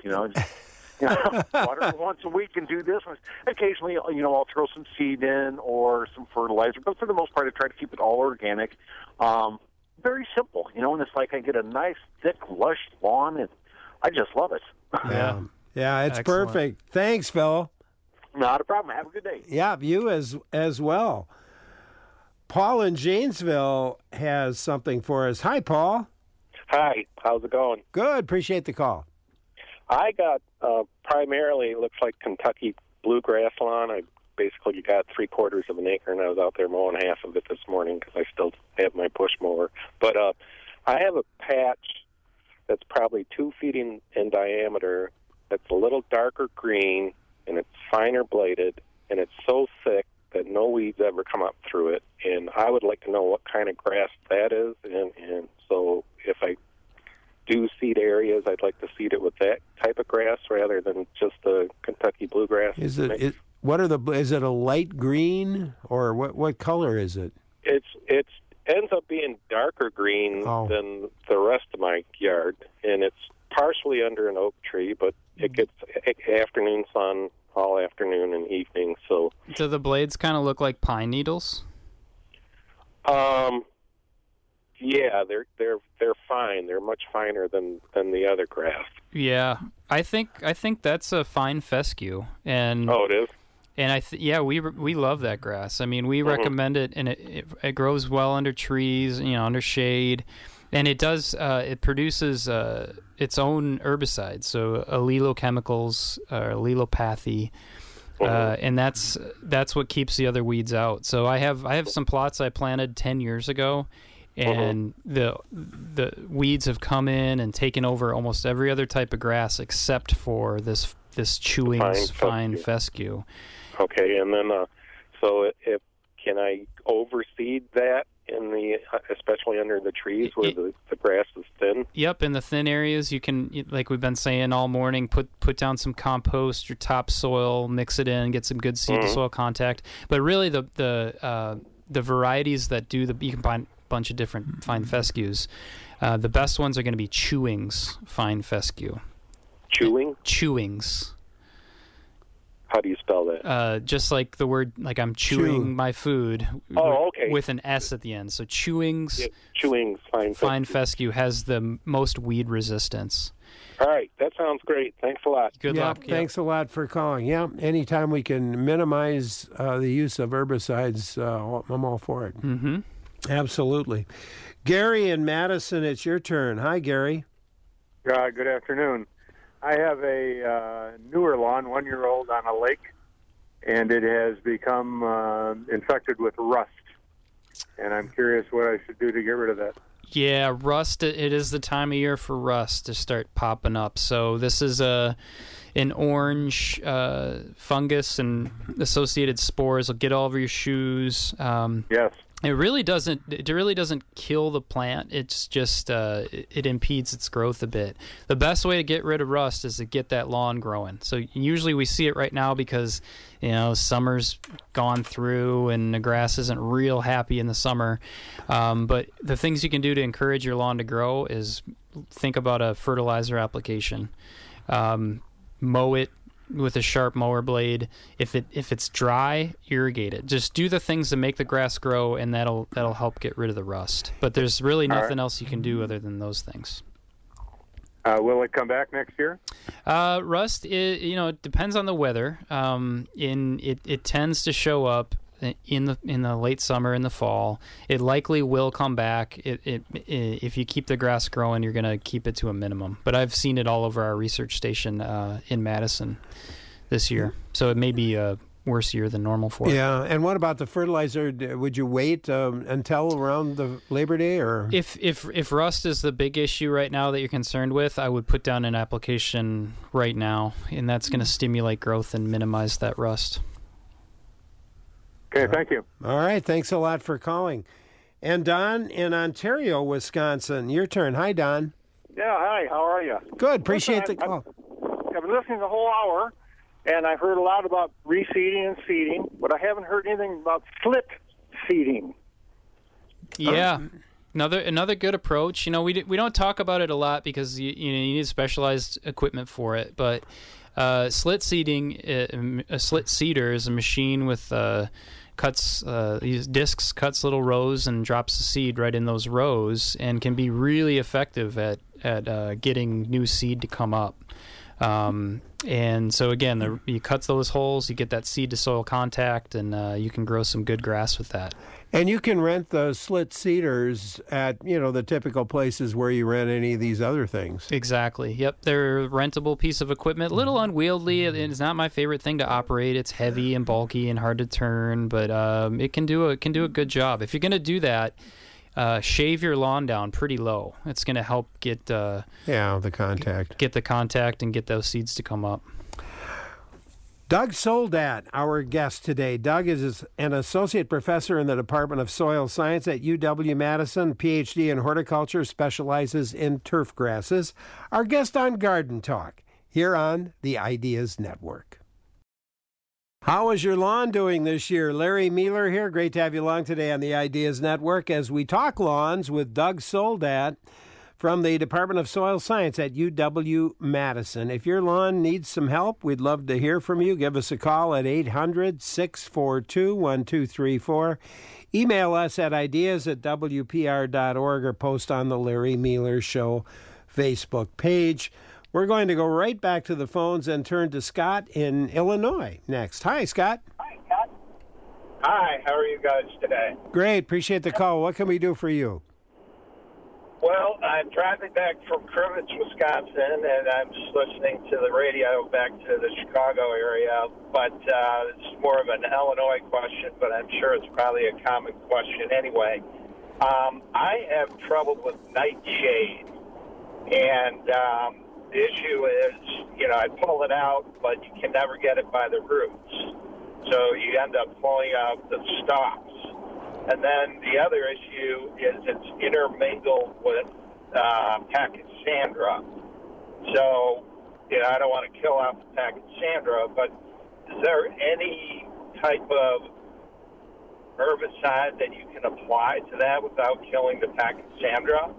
Water once a week and do this. Occasionally, I'll throw some seed in or some fertilizer, but for the most part, I try to keep it all organic. Very simple, and it's like I get a nice, thick, lush lawn, and I just love it. Yeah, it's Excellent. perfect. Thanks, Phil. Not a problem. Have a good day. Yeah, you as well. Paul in Janesville has something for us. Hi, Paul. Hi, how's it going? Good. Appreciate the call. I got primarily, looks like Kentucky bluegrass lawn. I basically got 3/4 of an acre, and I was out there mowing half of it this morning because I still have my push mower. But I have a patch that's probably 2 feet in diameter that's a little darker green, and it's finer bladed, and it's so thick that no weeds ever come up through it. And I would like to know what kind of grass that is, and so if I do seed areas, I'd like to seed it with that type of grass rather than just the Kentucky bluegrass. Is it a light green, or what color is it? It ends up being darker green than the rest of my yard, and it's partially under an oak tree, but it gets afternoon sun all afternoon and evening. So do the blades kind of look like pine needles? Yeah, they're fine. They're much finer than the other grass. Yeah, I think that's a fine fescue, and it is. And we love that grass. I mean, we recommend it, and it grows well under trees, under shade, and it does it produces its own herbicides, so allelochemicals or allelopathy. And that's what keeps the other weeds out. So I have some plots I planted 10 years ago, and the weeds have come in and taken over almost every other type of grass except for this chewings fine fescue. Okay, and then so can I overseed that especially under the trees where the grass is thin? Yep, in the thin areas you can, like we've been saying all morning, put down some compost or topsoil, mix it in, get some good seed to soil contact. But really the varieties that you can find a bunch of different fine fescues. The best ones are going to be chewings fine fescue. Chewing? Chewings. How do you spell that? Just like the word, like I'm chewing my food. Oh, okay. With an S at the end. So chewings. Yeah, chewings fine fescue has the most weed resistance. All right, that sounds great. Thanks a lot. Good luck. Thanks a lot for calling. Yeah, anytime we can minimize the use of herbicides, I'm all for it. Mm-hmm. Absolutely. Gary in Madison, it's your turn. Hi, Gary. Good afternoon. I have a newer lawn, 1-year-old, on a lake, and it has become infected with rust. And I'm curious what I should do to get rid of that. Yeah, rust, it is the time of year for rust to start popping up. So this is an orange fungus, and associated spores will get all over your shoes. Yes. It really doesn't kill the plant. It's just it impedes its growth a bit. The best way to get rid of rust is to get that lawn growing. So usually we see it right now because summer's gone through and the grass isn't real happy in the summer. But the things you can do to encourage your lawn to grow is think about a fertilizer application. Mow it with a sharp mower blade. If it's dry, irrigate it. Just do the things to make the grass grow, and that'll help get rid of the rust. But there's really nothing else you can do other than those things. Will it come back next year? Rust, it depends on the weather. It tends to show up in the late summer and the fall. It likely will come back. If you keep the grass growing, you're going to keep it to a minimum. But I've seen it all over our research station in Madison this year. So it may be a worse year than normal for it. Yeah, and what about the fertilizer? Would you wait until around the Labor Day, or if rust is the big issue right now that you're concerned with, I would put down an application right now, and that's going to stimulate growth and minimize that rust. Okay, thank you. All right, thanks a lot for calling. And Don in Ontario, Wisconsin, your turn. Hi, Don. Yeah, hi, how are you? Good, appreciate the call. I've been listening the whole hour, and I've heard a lot about reseeding and seeding, but I haven't heard anything about slit seeding. Yeah, another good approach. We don't talk about it a lot because you need specialized equipment for it, but slit seeding, a slit seeder is a machine with cuts these discs, cuts little rows and drops the seed right in those rows, and can be really effective at getting new seed to come up. And so again, you cut those holes, you get that seed to soil contact, and you can grow some good grass with that. And you can rent the slit seeders at, the typical places where you rent any of these other things. Exactly. Yep, they're a rentable piece of equipment. A little unwieldy. It's not my favorite thing to operate. It's heavy and bulky and hard to turn, but it can do a good job. If you're going to do that, shave your lawn down pretty low. It's going to help get the contact. Get the contact and get those seeds to come up. Doug Soldat, our guest today. Doug is an associate professor in the Department of Soil Science at UW-Madison, PhD in horticulture, specializes in turf grasses. Our guest on Garden Talk, here on the Ideas Network. How is your lawn doing this year? Larry Mealer here. Great to have you along today on the Ideas Network as we talk lawns with Doug Soldat from the Department of Soil Science at UW-Madison. If your lawn needs some help, we'd love to hear from you. Give us a call at 800-642-1234. Email us at ideas@wpr.org or post on the Larry Mealer Show Facebook page. We're going to go right back to the phones and turn to Scott in Illinois next. Hi, Scott. Hi, how are you guys today? Great, appreciate the call. What can we do for you? Well, I'm driving back from Crivitz, Wisconsin, and I'm just listening to the radio back to the Chicago area. But it's more of an Illinois question, but I'm sure it's probably a common question anyway. I have trouble with nightshade, and the issue is, I pull it out, but you can never get it by the roots. So you end up pulling out the stalks. And then the other issue is it's intermingled with Pachysandra. So, I don't want to kill off the Pachysandra, but is there any type of herbicide that you can apply to that without killing the Pachysandra?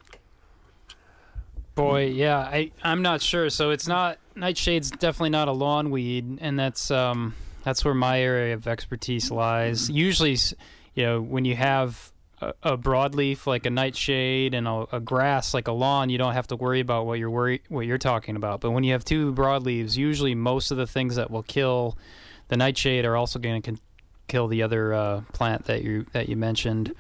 Boy, yeah, I'm not sure. So it's not, nightshade's definitely not a lawn weed, and that's where my area of expertise lies. Usually, when you have a broadleaf like a nightshade and a grass like a lawn, you don't have to worry about what you're talking about. But when you have two broadleaves, usually most of the things that will kill the nightshade are also going to kill the other plant that you mentioned.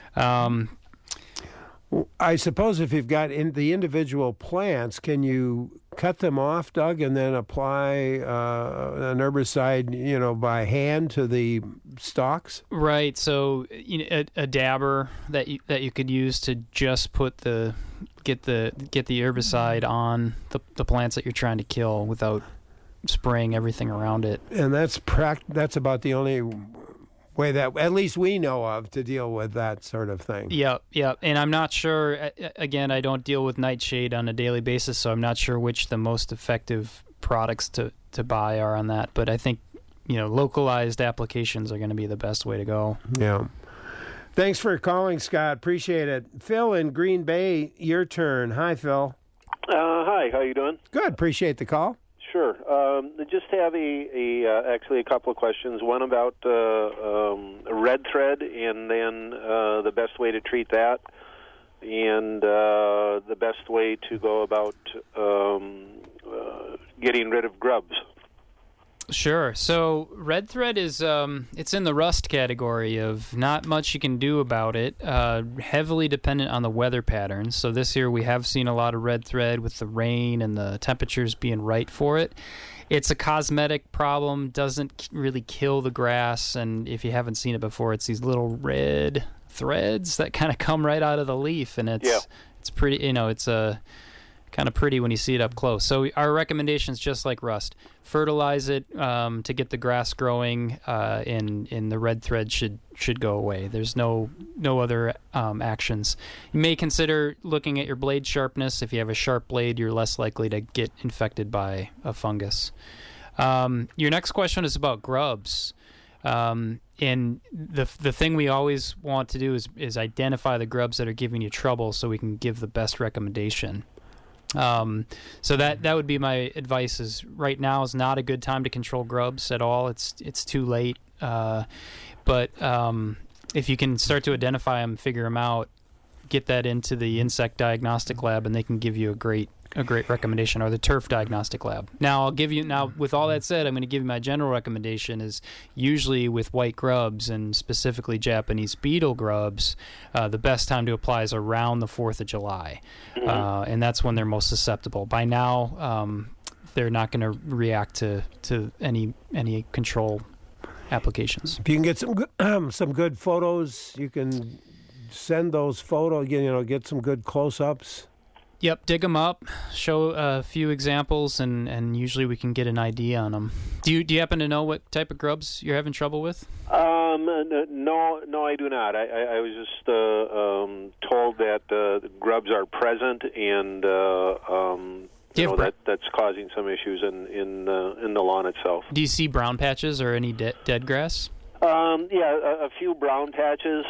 I suppose if you've got the individual plants, can you cut them off, Doug, and then apply an herbicide, by hand to the stalks? Right. So, a dabber that you could use to just get the herbicide on the plants that you're trying to kill without spraying everything around it. And that's about the only way that at least we know of to deal with that sort of thing. Yeah. And I'm not sure, again, I don't deal with nightshade on a daily basis, so I'm not sure which the most effective products to buy are on that. But I think, localized applications are going to be the best way to go. Yeah. Thanks for calling, Scott. Appreciate it. Phil in Green Bay, your turn. Hi, Phil. Hi, how you doing? Good. Appreciate the call. Sure. Just have actually a couple of questions. One about red thread, and then the best way to treat that, and the best way to go about getting rid of grubs. Sure. So red thread is it's in the rust category of not much you can do about it. Heavily dependent on the weather patterns. So this year we have seen a lot of red thread with the rain and the temperatures being right for it. It's a cosmetic problem. Doesn't really kill the grass. And if you haven't seen it before, it's these little red threads that kind of come right out of the leaf, and it's pretty. It's kind of pretty when you see it up close. So our recommendation is just like rust. Fertilize it to get the grass growing, and the red thread should go away. There's no other actions. You may consider looking at your blade sharpness. If you have a sharp blade, you're less likely to get infected by a fungus. Your next question is about grubs. And the thing we always want to do is identify the grubs that are giving you trouble so we can give the best recommendation. So that would be my advice. Is right now is not a good time to control grubs at all. It's too late. But if you can start to identify them, figure them out, get that into the insect diagnostic lab, and they can give you a great recommendation, or the turf diagnostic lab. Now with all that said, I'm going to give you my general recommendation is usually with white grubs, and specifically Japanese beetle grubs, the best time to apply is around the 4th of July. And that's when they're most susceptible. By now, they're not going to react to any control applications. If you can get some good photos, you can send those photos, get some good close-ups. Yep, dig them up, show a few examples, and usually we can get an ID on them. Do you happen to know what type of grubs you're having trouble with? No, I do not. I was just told that the grubs are present, and that's causing some issues in the lawn itself. Do you see brown patches or any dead grass? A few brown patches,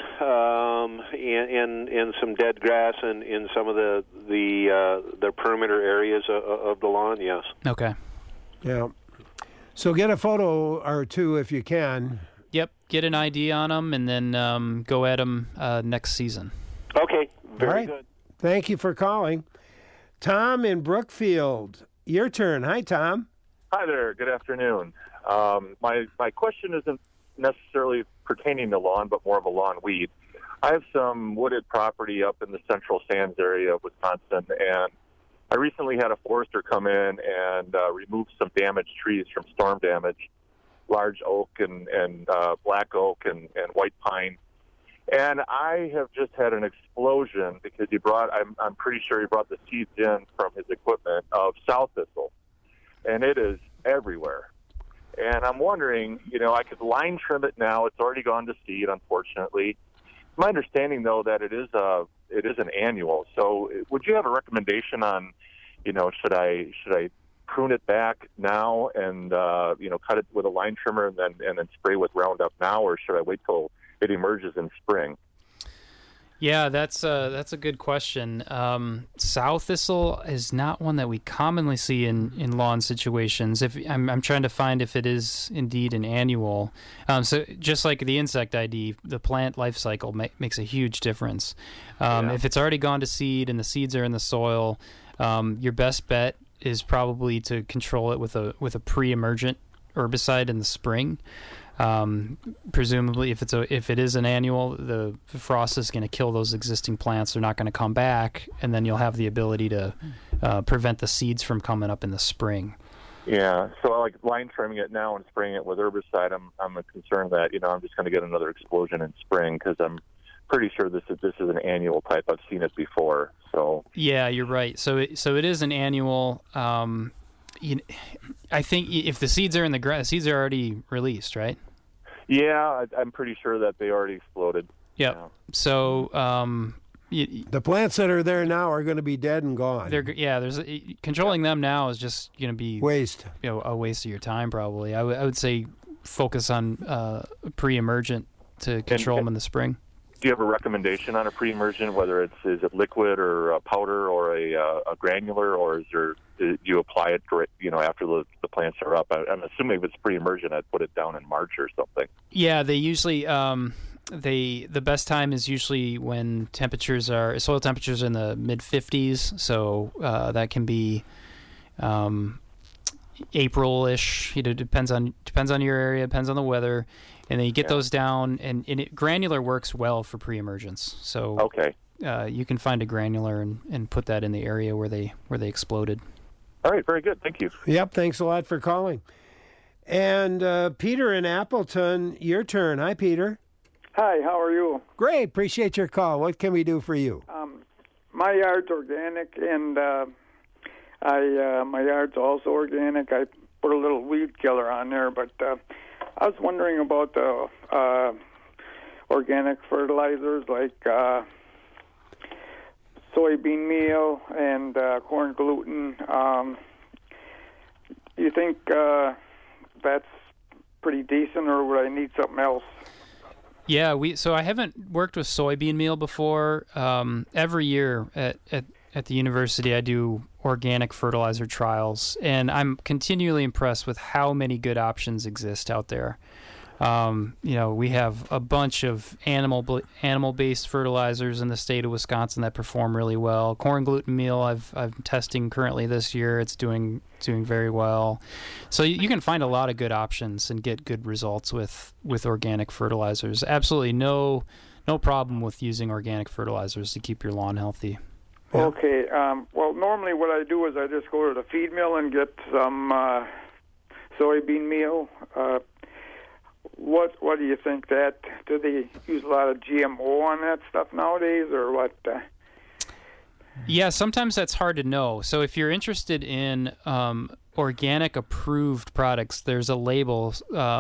and some dead grass, and in some of the perimeter areas of the lawn. Yes. Okay. Yeah. So get a photo or two if you can. Yep. Get an ID on them, and then go at them next season. Okay. Very good. Thank you for calling, Tom in Brookfield. Your turn. Hi, Tom. Hi there. Good afternoon. My question isn't necessarily pertaining to lawn, but more of a lawn weed. I have some wooded property up in the Central Sands area of Wisconsin, and I recently had a forester come in and remove some damaged trees from storm damage, large oak and black oak and white pine. And I have just had an explosion because I'm pretty sure he brought the seeds in from his equipment of sow thistle, and it is everywhere. And I'm wondering, I could line trim it now. It's already gone to seed, unfortunately. My understanding, though, that it is an annual. So, would you have a recommendation on, should I prune it back now and cut it with a line trimmer and then spray with Roundup now, or should I wait till it emerges in spring? Yeah, that's a good question. Sow thistle is not one that we commonly see in lawn situations. If I'm trying to find if it is indeed an annual. So just like the insect ID, the plant life cycle makes a huge difference. If it's already gone to seed and the seeds are in the soil, your best bet is probably to control it with a pre-emergent herbicide in the spring. Presumably, if it is an annual, the frost is going to kill those existing plants. They're not going to come back, and then you'll have the ability to prevent the seeds from coming up in the spring. Yeah, so like line trimming it now and spraying it with herbicide, I'm concerned that I'm just going to get another explosion in spring because I'm pretty sure this is an annual type. I've seen it before. So yeah, you're right. So it is an annual. I think if the seeds are in the grass, seeds are already released, right? Yeah, I'm pretty sure that they already exploded. Yep. Yeah. So the plants that are there now are going to be dead and gone. There's controlling them now is just going to be waste. A waste of your time probably. I would say focus on pre-emergent to control them in the spring. you have a recommendation on a pre-emergent, whether is it liquid or a powder or a granular, or do you apply it after the plants are up? I'm assuming if it's pre-emergent, I'd put it down in March or something. Yeah, they usually the best time is usually when soil temperatures are in the mid-50s, so that can be April-ish. Depends on your area, depends on the weather, and then you get those down. And granular works well for pre-emergence. So you can find a granular and put that in the area where they exploded. All right, very good. Thank you. Yep, thanks a lot for calling. And Peter in Appleton, your turn. Hi, Peter. Hi, how are you? Great, appreciate your call. What can we do for you? My yard's organic, and my yard's also organic. I put a little weed killer on there, but I was wondering about the organic fertilizers like soybean meal and corn gluten. Do you think that's pretty decent, or would I need something else? Yeah, so I haven't worked with soybean meal before. Every year at the university, I do organic fertilizer trials, and I'm continually impressed with how many good options exist out there. We have a bunch of animal-based fertilizers in the state of Wisconsin that perform really well. Corn gluten meal, I'm testing currently this year. It's doing very well. So you can find a lot of good options and get good results with organic fertilizers. Absolutely no problem with using organic fertilizers to keep your lawn healthy. Yeah. Okay. Well, normally what I do is I just go to the feed mill and get some soybean meal. What do you think? Do they use a lot of GMO on that stuff nowadays, or what? Yeah, sometimes that's hard to know. So if you're interested in organic approved products, there's a label,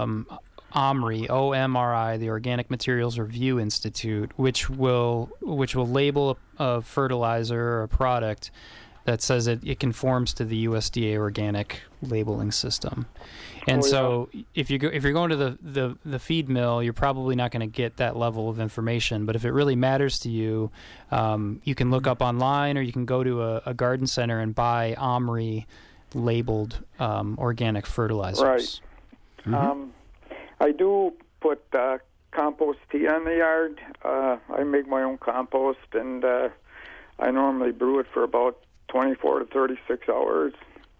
OMRI, O-M-R-I, the Organic Materials Review Institute, which will label a fertilizer or a product that says it conforms to the USDA organic labeling system. And so if you're going to the feed mill, you're probably not going to get that level of information. But if it really matters to you, you can look up online, or you can go to a garden center and buy OMRI labeled organic fertilizers. Right. Mm-hmm. I do put compost tea on the yard. I make my own compost, and I normally brew it for about 24 to 36 hours.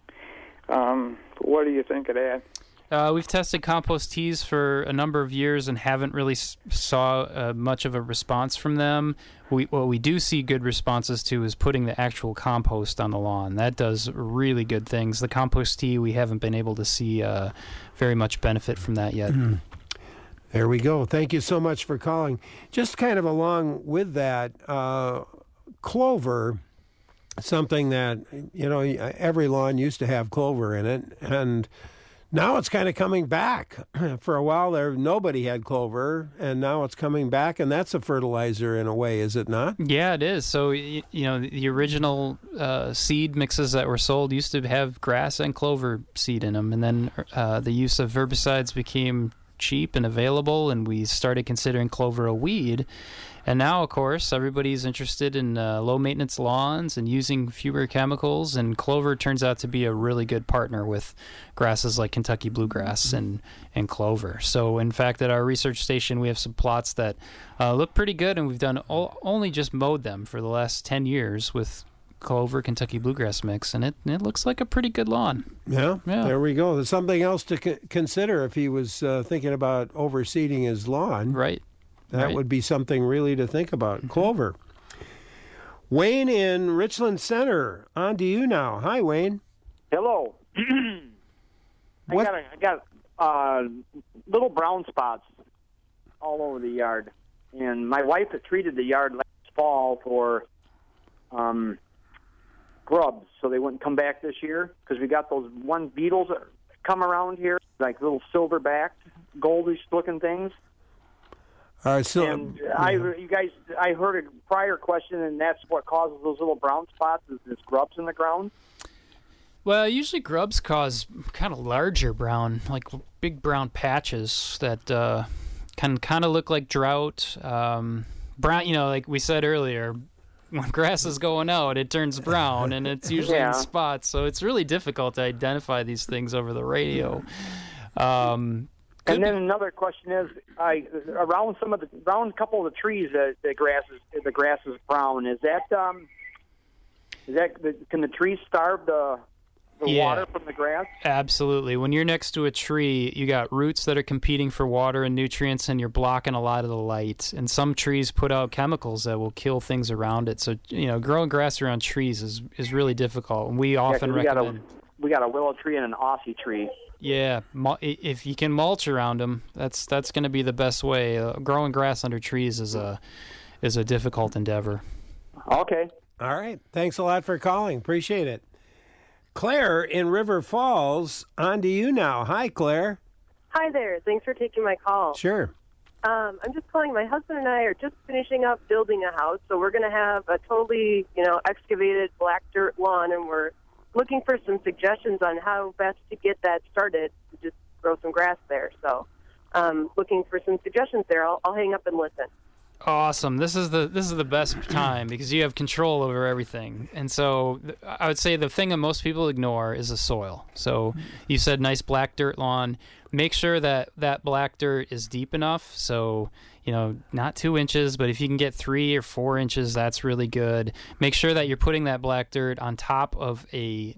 What do you think of that? We've tested compost teas for a number of years and haven't really saw much of a response from them. What we do see good responses to is putting the actual compost on the lawn. That does really good things. The compost tea, we haven't been able to see very much benefit from that yet. Mm-hmm. There we go. Thank you so much for calling. Just kind of along with that, clover, something that, every lawn used to have clover in it, and now it's kind of coming back. For a while there, nobody had clover, and now it's coming back, and that's a fertilizer in a way, is it not? Yeah, it is. So, the original seed mixes that were sold used to have grass and clover seed in them, and then the use of herbicides became cheap and available, and we started considering clover a weed. And now, of course, everybody's interested in low-maintenance lawns and using fewer chemicals, and clover turns out to be a really good partner with grasses like Kentucky bluegrass and clover. So, in fact, at our research station, we have some plots that look pretty good, and we've done only just mowed them for the last 10 years with clover Kentucky bluegrass mix, and it looks like a pretty good lawn. Yeah. There we go. There's something else to consider if he was thinking about overseeding his lawn. Right. That would be something really to think about. Mm-hmm. Clover. Wayne in Richland Center. On to you now. Hi, Wayne. Hello. I got little brown spots all over the yard. And my wife had treated the yard last fall for grubs, so they wouldn't come back this year, because we got those beetles that come around here, like little silver-backed, goldish-looking things. I heard a prior question, and that's what causes those little brown spots is grubs in the ground. Well, usually grubs cause kind of larger brown, like big brown patches that can kind of look like drought. brown, like we said earlier, when grass is going out, it turns brown, and it's usually in spots. So it's really difficult to identify these things over the radio. And then another question is, around a couple of the trees, the grass is brown. Can the trees starve the water from the grass? Absolutely. When you're next to a tree, you got roots that are competing for water and nutrients, and you're blocking a lot of the light. And some trees put out chemicals that will kill things around it. So, growing grass around trees is really difficult. And we often recommend... We got a willow tree and an Aussie tree. Yeah, if you can mulch around them, that's going to be the best way. Growing grass under trees is a difficult endeavor. Okay. All right. Thanks a lot for calling. Appreciate it. Claire in River Falls, on to you now. Hi, Claire. Hi there. Thanks for taking my call. Sure. I'm just calling. My husband and I are just finishing up building a house, so we're going to have a totally, excavated black dirt lawn, and we're looking for some suggestions on how best to get that started, to just grow some grass there. So looking for some suggestions there. I'll hang up and listen. Awesome. This is the best time because you have control over everything. And so I would say the thing that most people ignore is the soil. So you said nice black dirt lawn. Make sure that black dirt is deep enough. So, not 2 inches, but if you can get 3 or 4 inches, that's really good. Make sure that you're putting that black dirt on top of an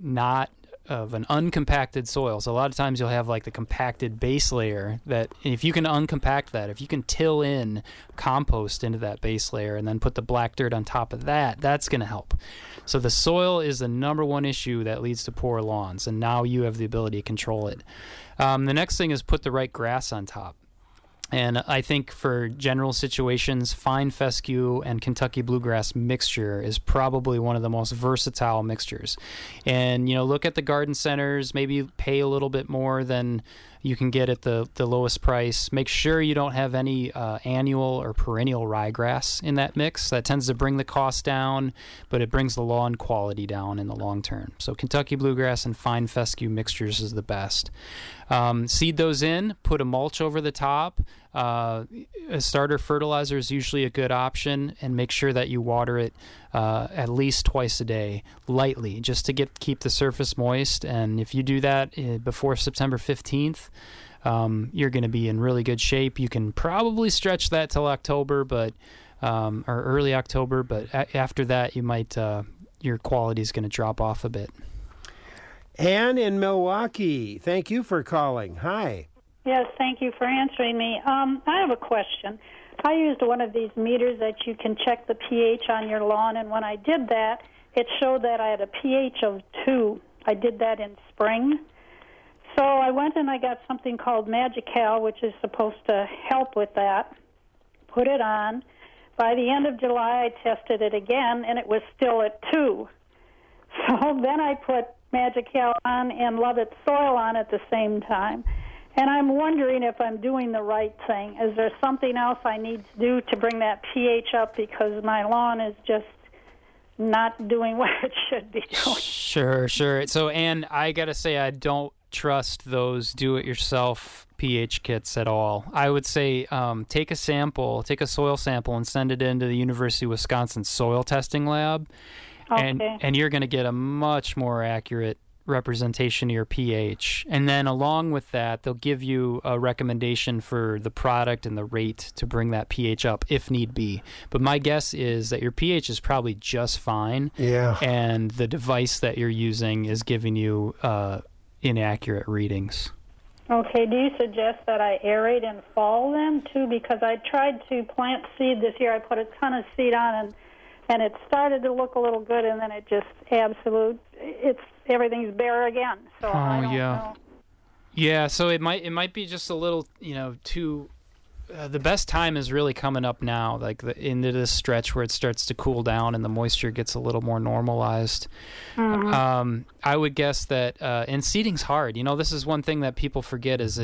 uncompacted soil. So a lot of times you'll have like the compacted base layer that if you can uncompact that, if you can till in compost into that base layer and then put the black dirt on top of that, that's going to help. So the soil is the number one issue that leads to poor lawns, and now you have the ability to control it. The next thing is put the right grass on top. And I think for general situations, fine fescue and Kentucky bluegrass mixture is probably one of the most versatile mixtures. And, look at the garden centers, maybe pay a little bit more than you can get at the lowest price. Make sure you don't have any annual or perennial ryegrass in that mix. That tends to bring the cost down, but it brings the lawn quality down in the long term. So Kentucky bluegrass and fine fescue mixtures is the best. Seed those in, put a mulch over the top. A starter fertilizer is usually a good option, and make sure that you water it at least twice a day, lightly, just to keep the surface moist. And if you do that before September 15th, you're going to be in really good shape. You can probably stretch that till October, or early October, but after that, you might your quality is going to drop off a bit. Ann in Milwaukee, thank you for calling. Hi. Yes, thank you for answering me. I have a question. I used one of these meters that you can check the pH on your lawn, and when I did that, it showed that I had a pH of 2. I did that in spring. So I went and I got something called Magical, which is supposed to help with that. Put it on. By the end of July, I tested it again, and it was still at 2. So then I put Magical on and Love-It soil on at the same time. And I'm wondering if I'm doing the right thing. Is there something else I need to do to bring that pH up, because my lawn is just not doing what it should be doing? Sure. So, Ann, I got to say I don't trust those do-it-yourself pH kits at all. I would say take a soil sample and send it into the University of Wisconsin soil testing lab. Okay. And you're going to get a much more accurate representation of your pH. And then along with that, they'll give you a recommendation for the product and the rate to bring that pH up if need be. But my guess is that your pH is probably just fine. Yeah. And the device that you're using is giving you inaccurate readings. Okay, do you suggest that I aerate in fall then, too? Because I tried to plant seed this year. I put a ton of seed on, and it started to look a little good, and then it just everything's bare again. So I don't know. Yeah, so it might be just a little, too. The best time is really coming up now, like into this stretch where it starts to cool down and the moisture gets a little more normalized. Mm-hmm. I would guess that, and seeding's hard. This is one thing that people forget is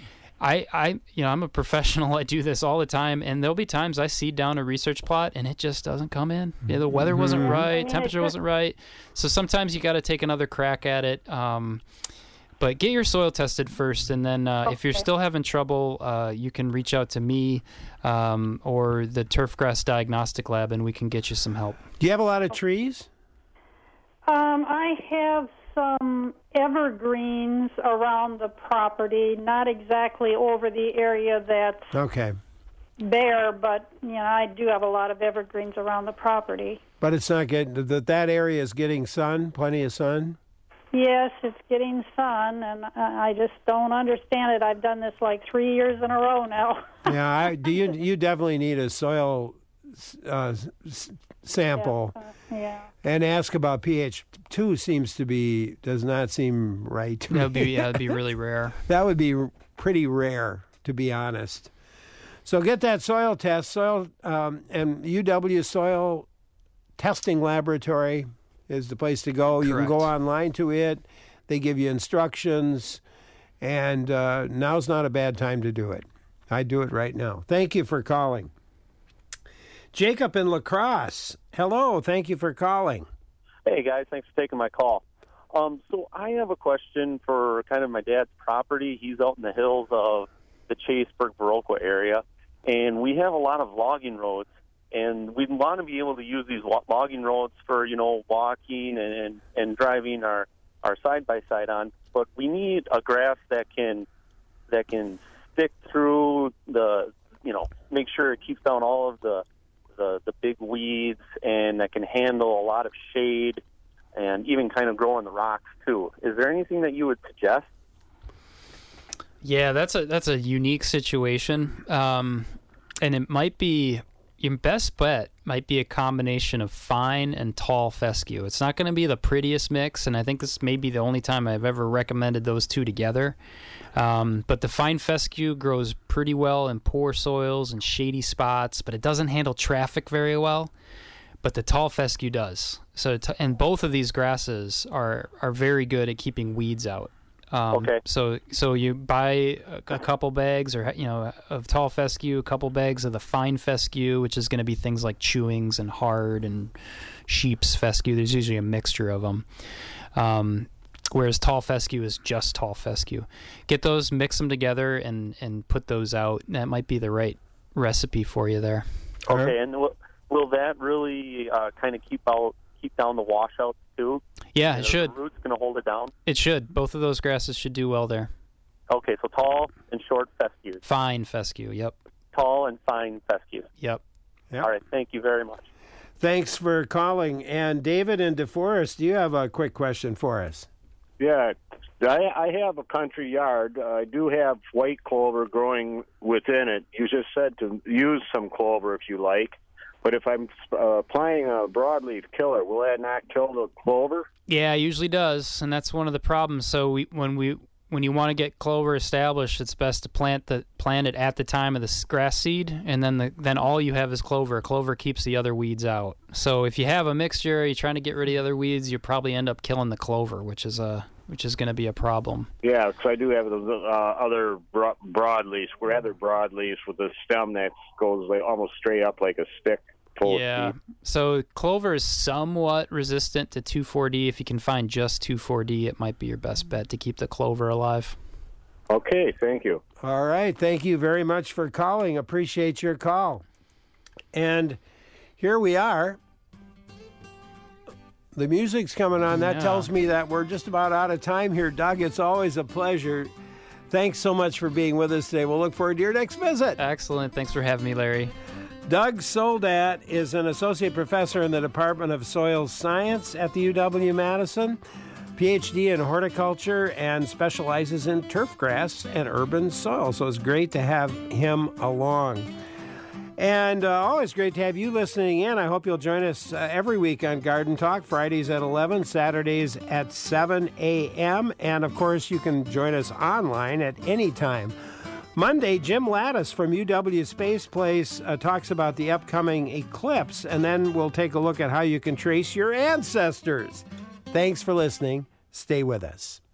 I'm a professional. I do this all the time, and there'll be times I seed down a research plot and it just doesn't come in. Yeah, the weather wasn't right, temperature wasn't right. So sometimes you got to take another crack at it. But get your soil tested first, and then if you're still having trouble, you can reach out to me or the Turfgrass Diagnostic Lab, and we can get you some help. Do you have a lot of trees? I have some evergreens around the property, not exactly over the area that's Okay. bare, but I do have a lot of evergreens around the property. But it's not getting, that area is getting sun, plenty of sun? Yes, it's getting sun, and I just don't understand it. I've done this like 3 years in a row now. Yeah, you definitely need a soil sample. Yeah. And ask about pH. 2 does not seem right to me. That'd be really rare. That would be pretty rare, to be honest. So get that soil test. And UW Soil Testing Laboratory is the place to go. Correct. You can go online to it. They give you instructions, and now's not a bad time to do it. I'd do it right now. Thank you for calling. Jacob in La Crosse. Hello. Thank you for calling. Hey, guys. Thanks for taking my call. So I have a question for kind of my dad's property. He's out in the hills of the Chaseburg-Viroqua area, and we have a lot of logging roads, and we want to be able to use these logging roads for, walking and driving our side-by-side on, but we need a grass that can stick through the, make sure it keeps down all of the big weeds, and that can handle a lot of shade and even kind of grow in the rocks too. Is there anything that you would suggest? Yeah, that's a unique situation, and it might be your best bet might be a combination of fine and tall fescue. It's not going to be the prettiest mix, and I think this may be the only time I've ever recommended those two together. But the fine fescue grows pretty well in poor soils and shady spots, but it doesn't handle traffic very well. But the tall fescue does. And both of these grasses are very good at keeping weeds out. Okay. So you buy a couple bags, of tall fescue, a couple bags of the fine fescue, which is going to be things like chewings and hard and sheep's fescue. There's usually a mixture of them. Whereas tall fescue is just tall fescue. Get those, mix them together, and put those out. That might be the right recipe for you there. Okay, and will that really kind of keep down the washouts too? Yeah, it should. The root's going to hold it down? It should. Both of those grasses should do well there. Okay, so tall and short fescue. Fine fescue, yep. Tall and fine fescue. Yep. All right, thank you very much. Thanks for calling. And David in DeForest, do you have a quick question for us? Yeah, I have a country yard. I do have white clover growing within it. You just said to use some clover if you like. But if I'm applying a broadleaf killer, will that not kill the clover? Yeah, it usually does, and that's one of the problems. So when you want to get clover established, it's best to plant it at the time of the grass seed, and then all you have is clover. Clover keeps the other weeds out. So if you have a mixture, you're trying to get rid of the other weeds, you probably end up killing the clover, which is going to be a problem. Yeah, because I do have those other broadleaves, rather broadleaves with a stem that goes almost straight up like a stick. Yeah, so clover is somewhat resistant to 2,4-D. If you can find just 2,4-D, it might be your best bet to keep the clover alive. Okay, thank you. All right, thank you very much for calling. Appreciate your call. And here we are. The music's coming on. That tells me that we're just about out of time here. Doug, it's always a pleasure. Thanks so much for being with us today. We'll look forward to your next visit. Excellent. Thanks for having me, Larry. Doug Soldat is an associate professor in the Department of Soil Science at the UW-Madison, PhD in horticulture, and specializes in turfgrass and urban soil. So it's great to have him along. And always great to have you listening in. I hope you'll join us every week on Garden Talk, Fridays at 11, Saturdays at 7 a.m. And, of course, you can join us online at any time. Monday, Jim Lattis from UW Space Place talks about the upcoming eclipse, and then we'll take a look at how you can trace your ancestors. Thanks for listening. Stay with us.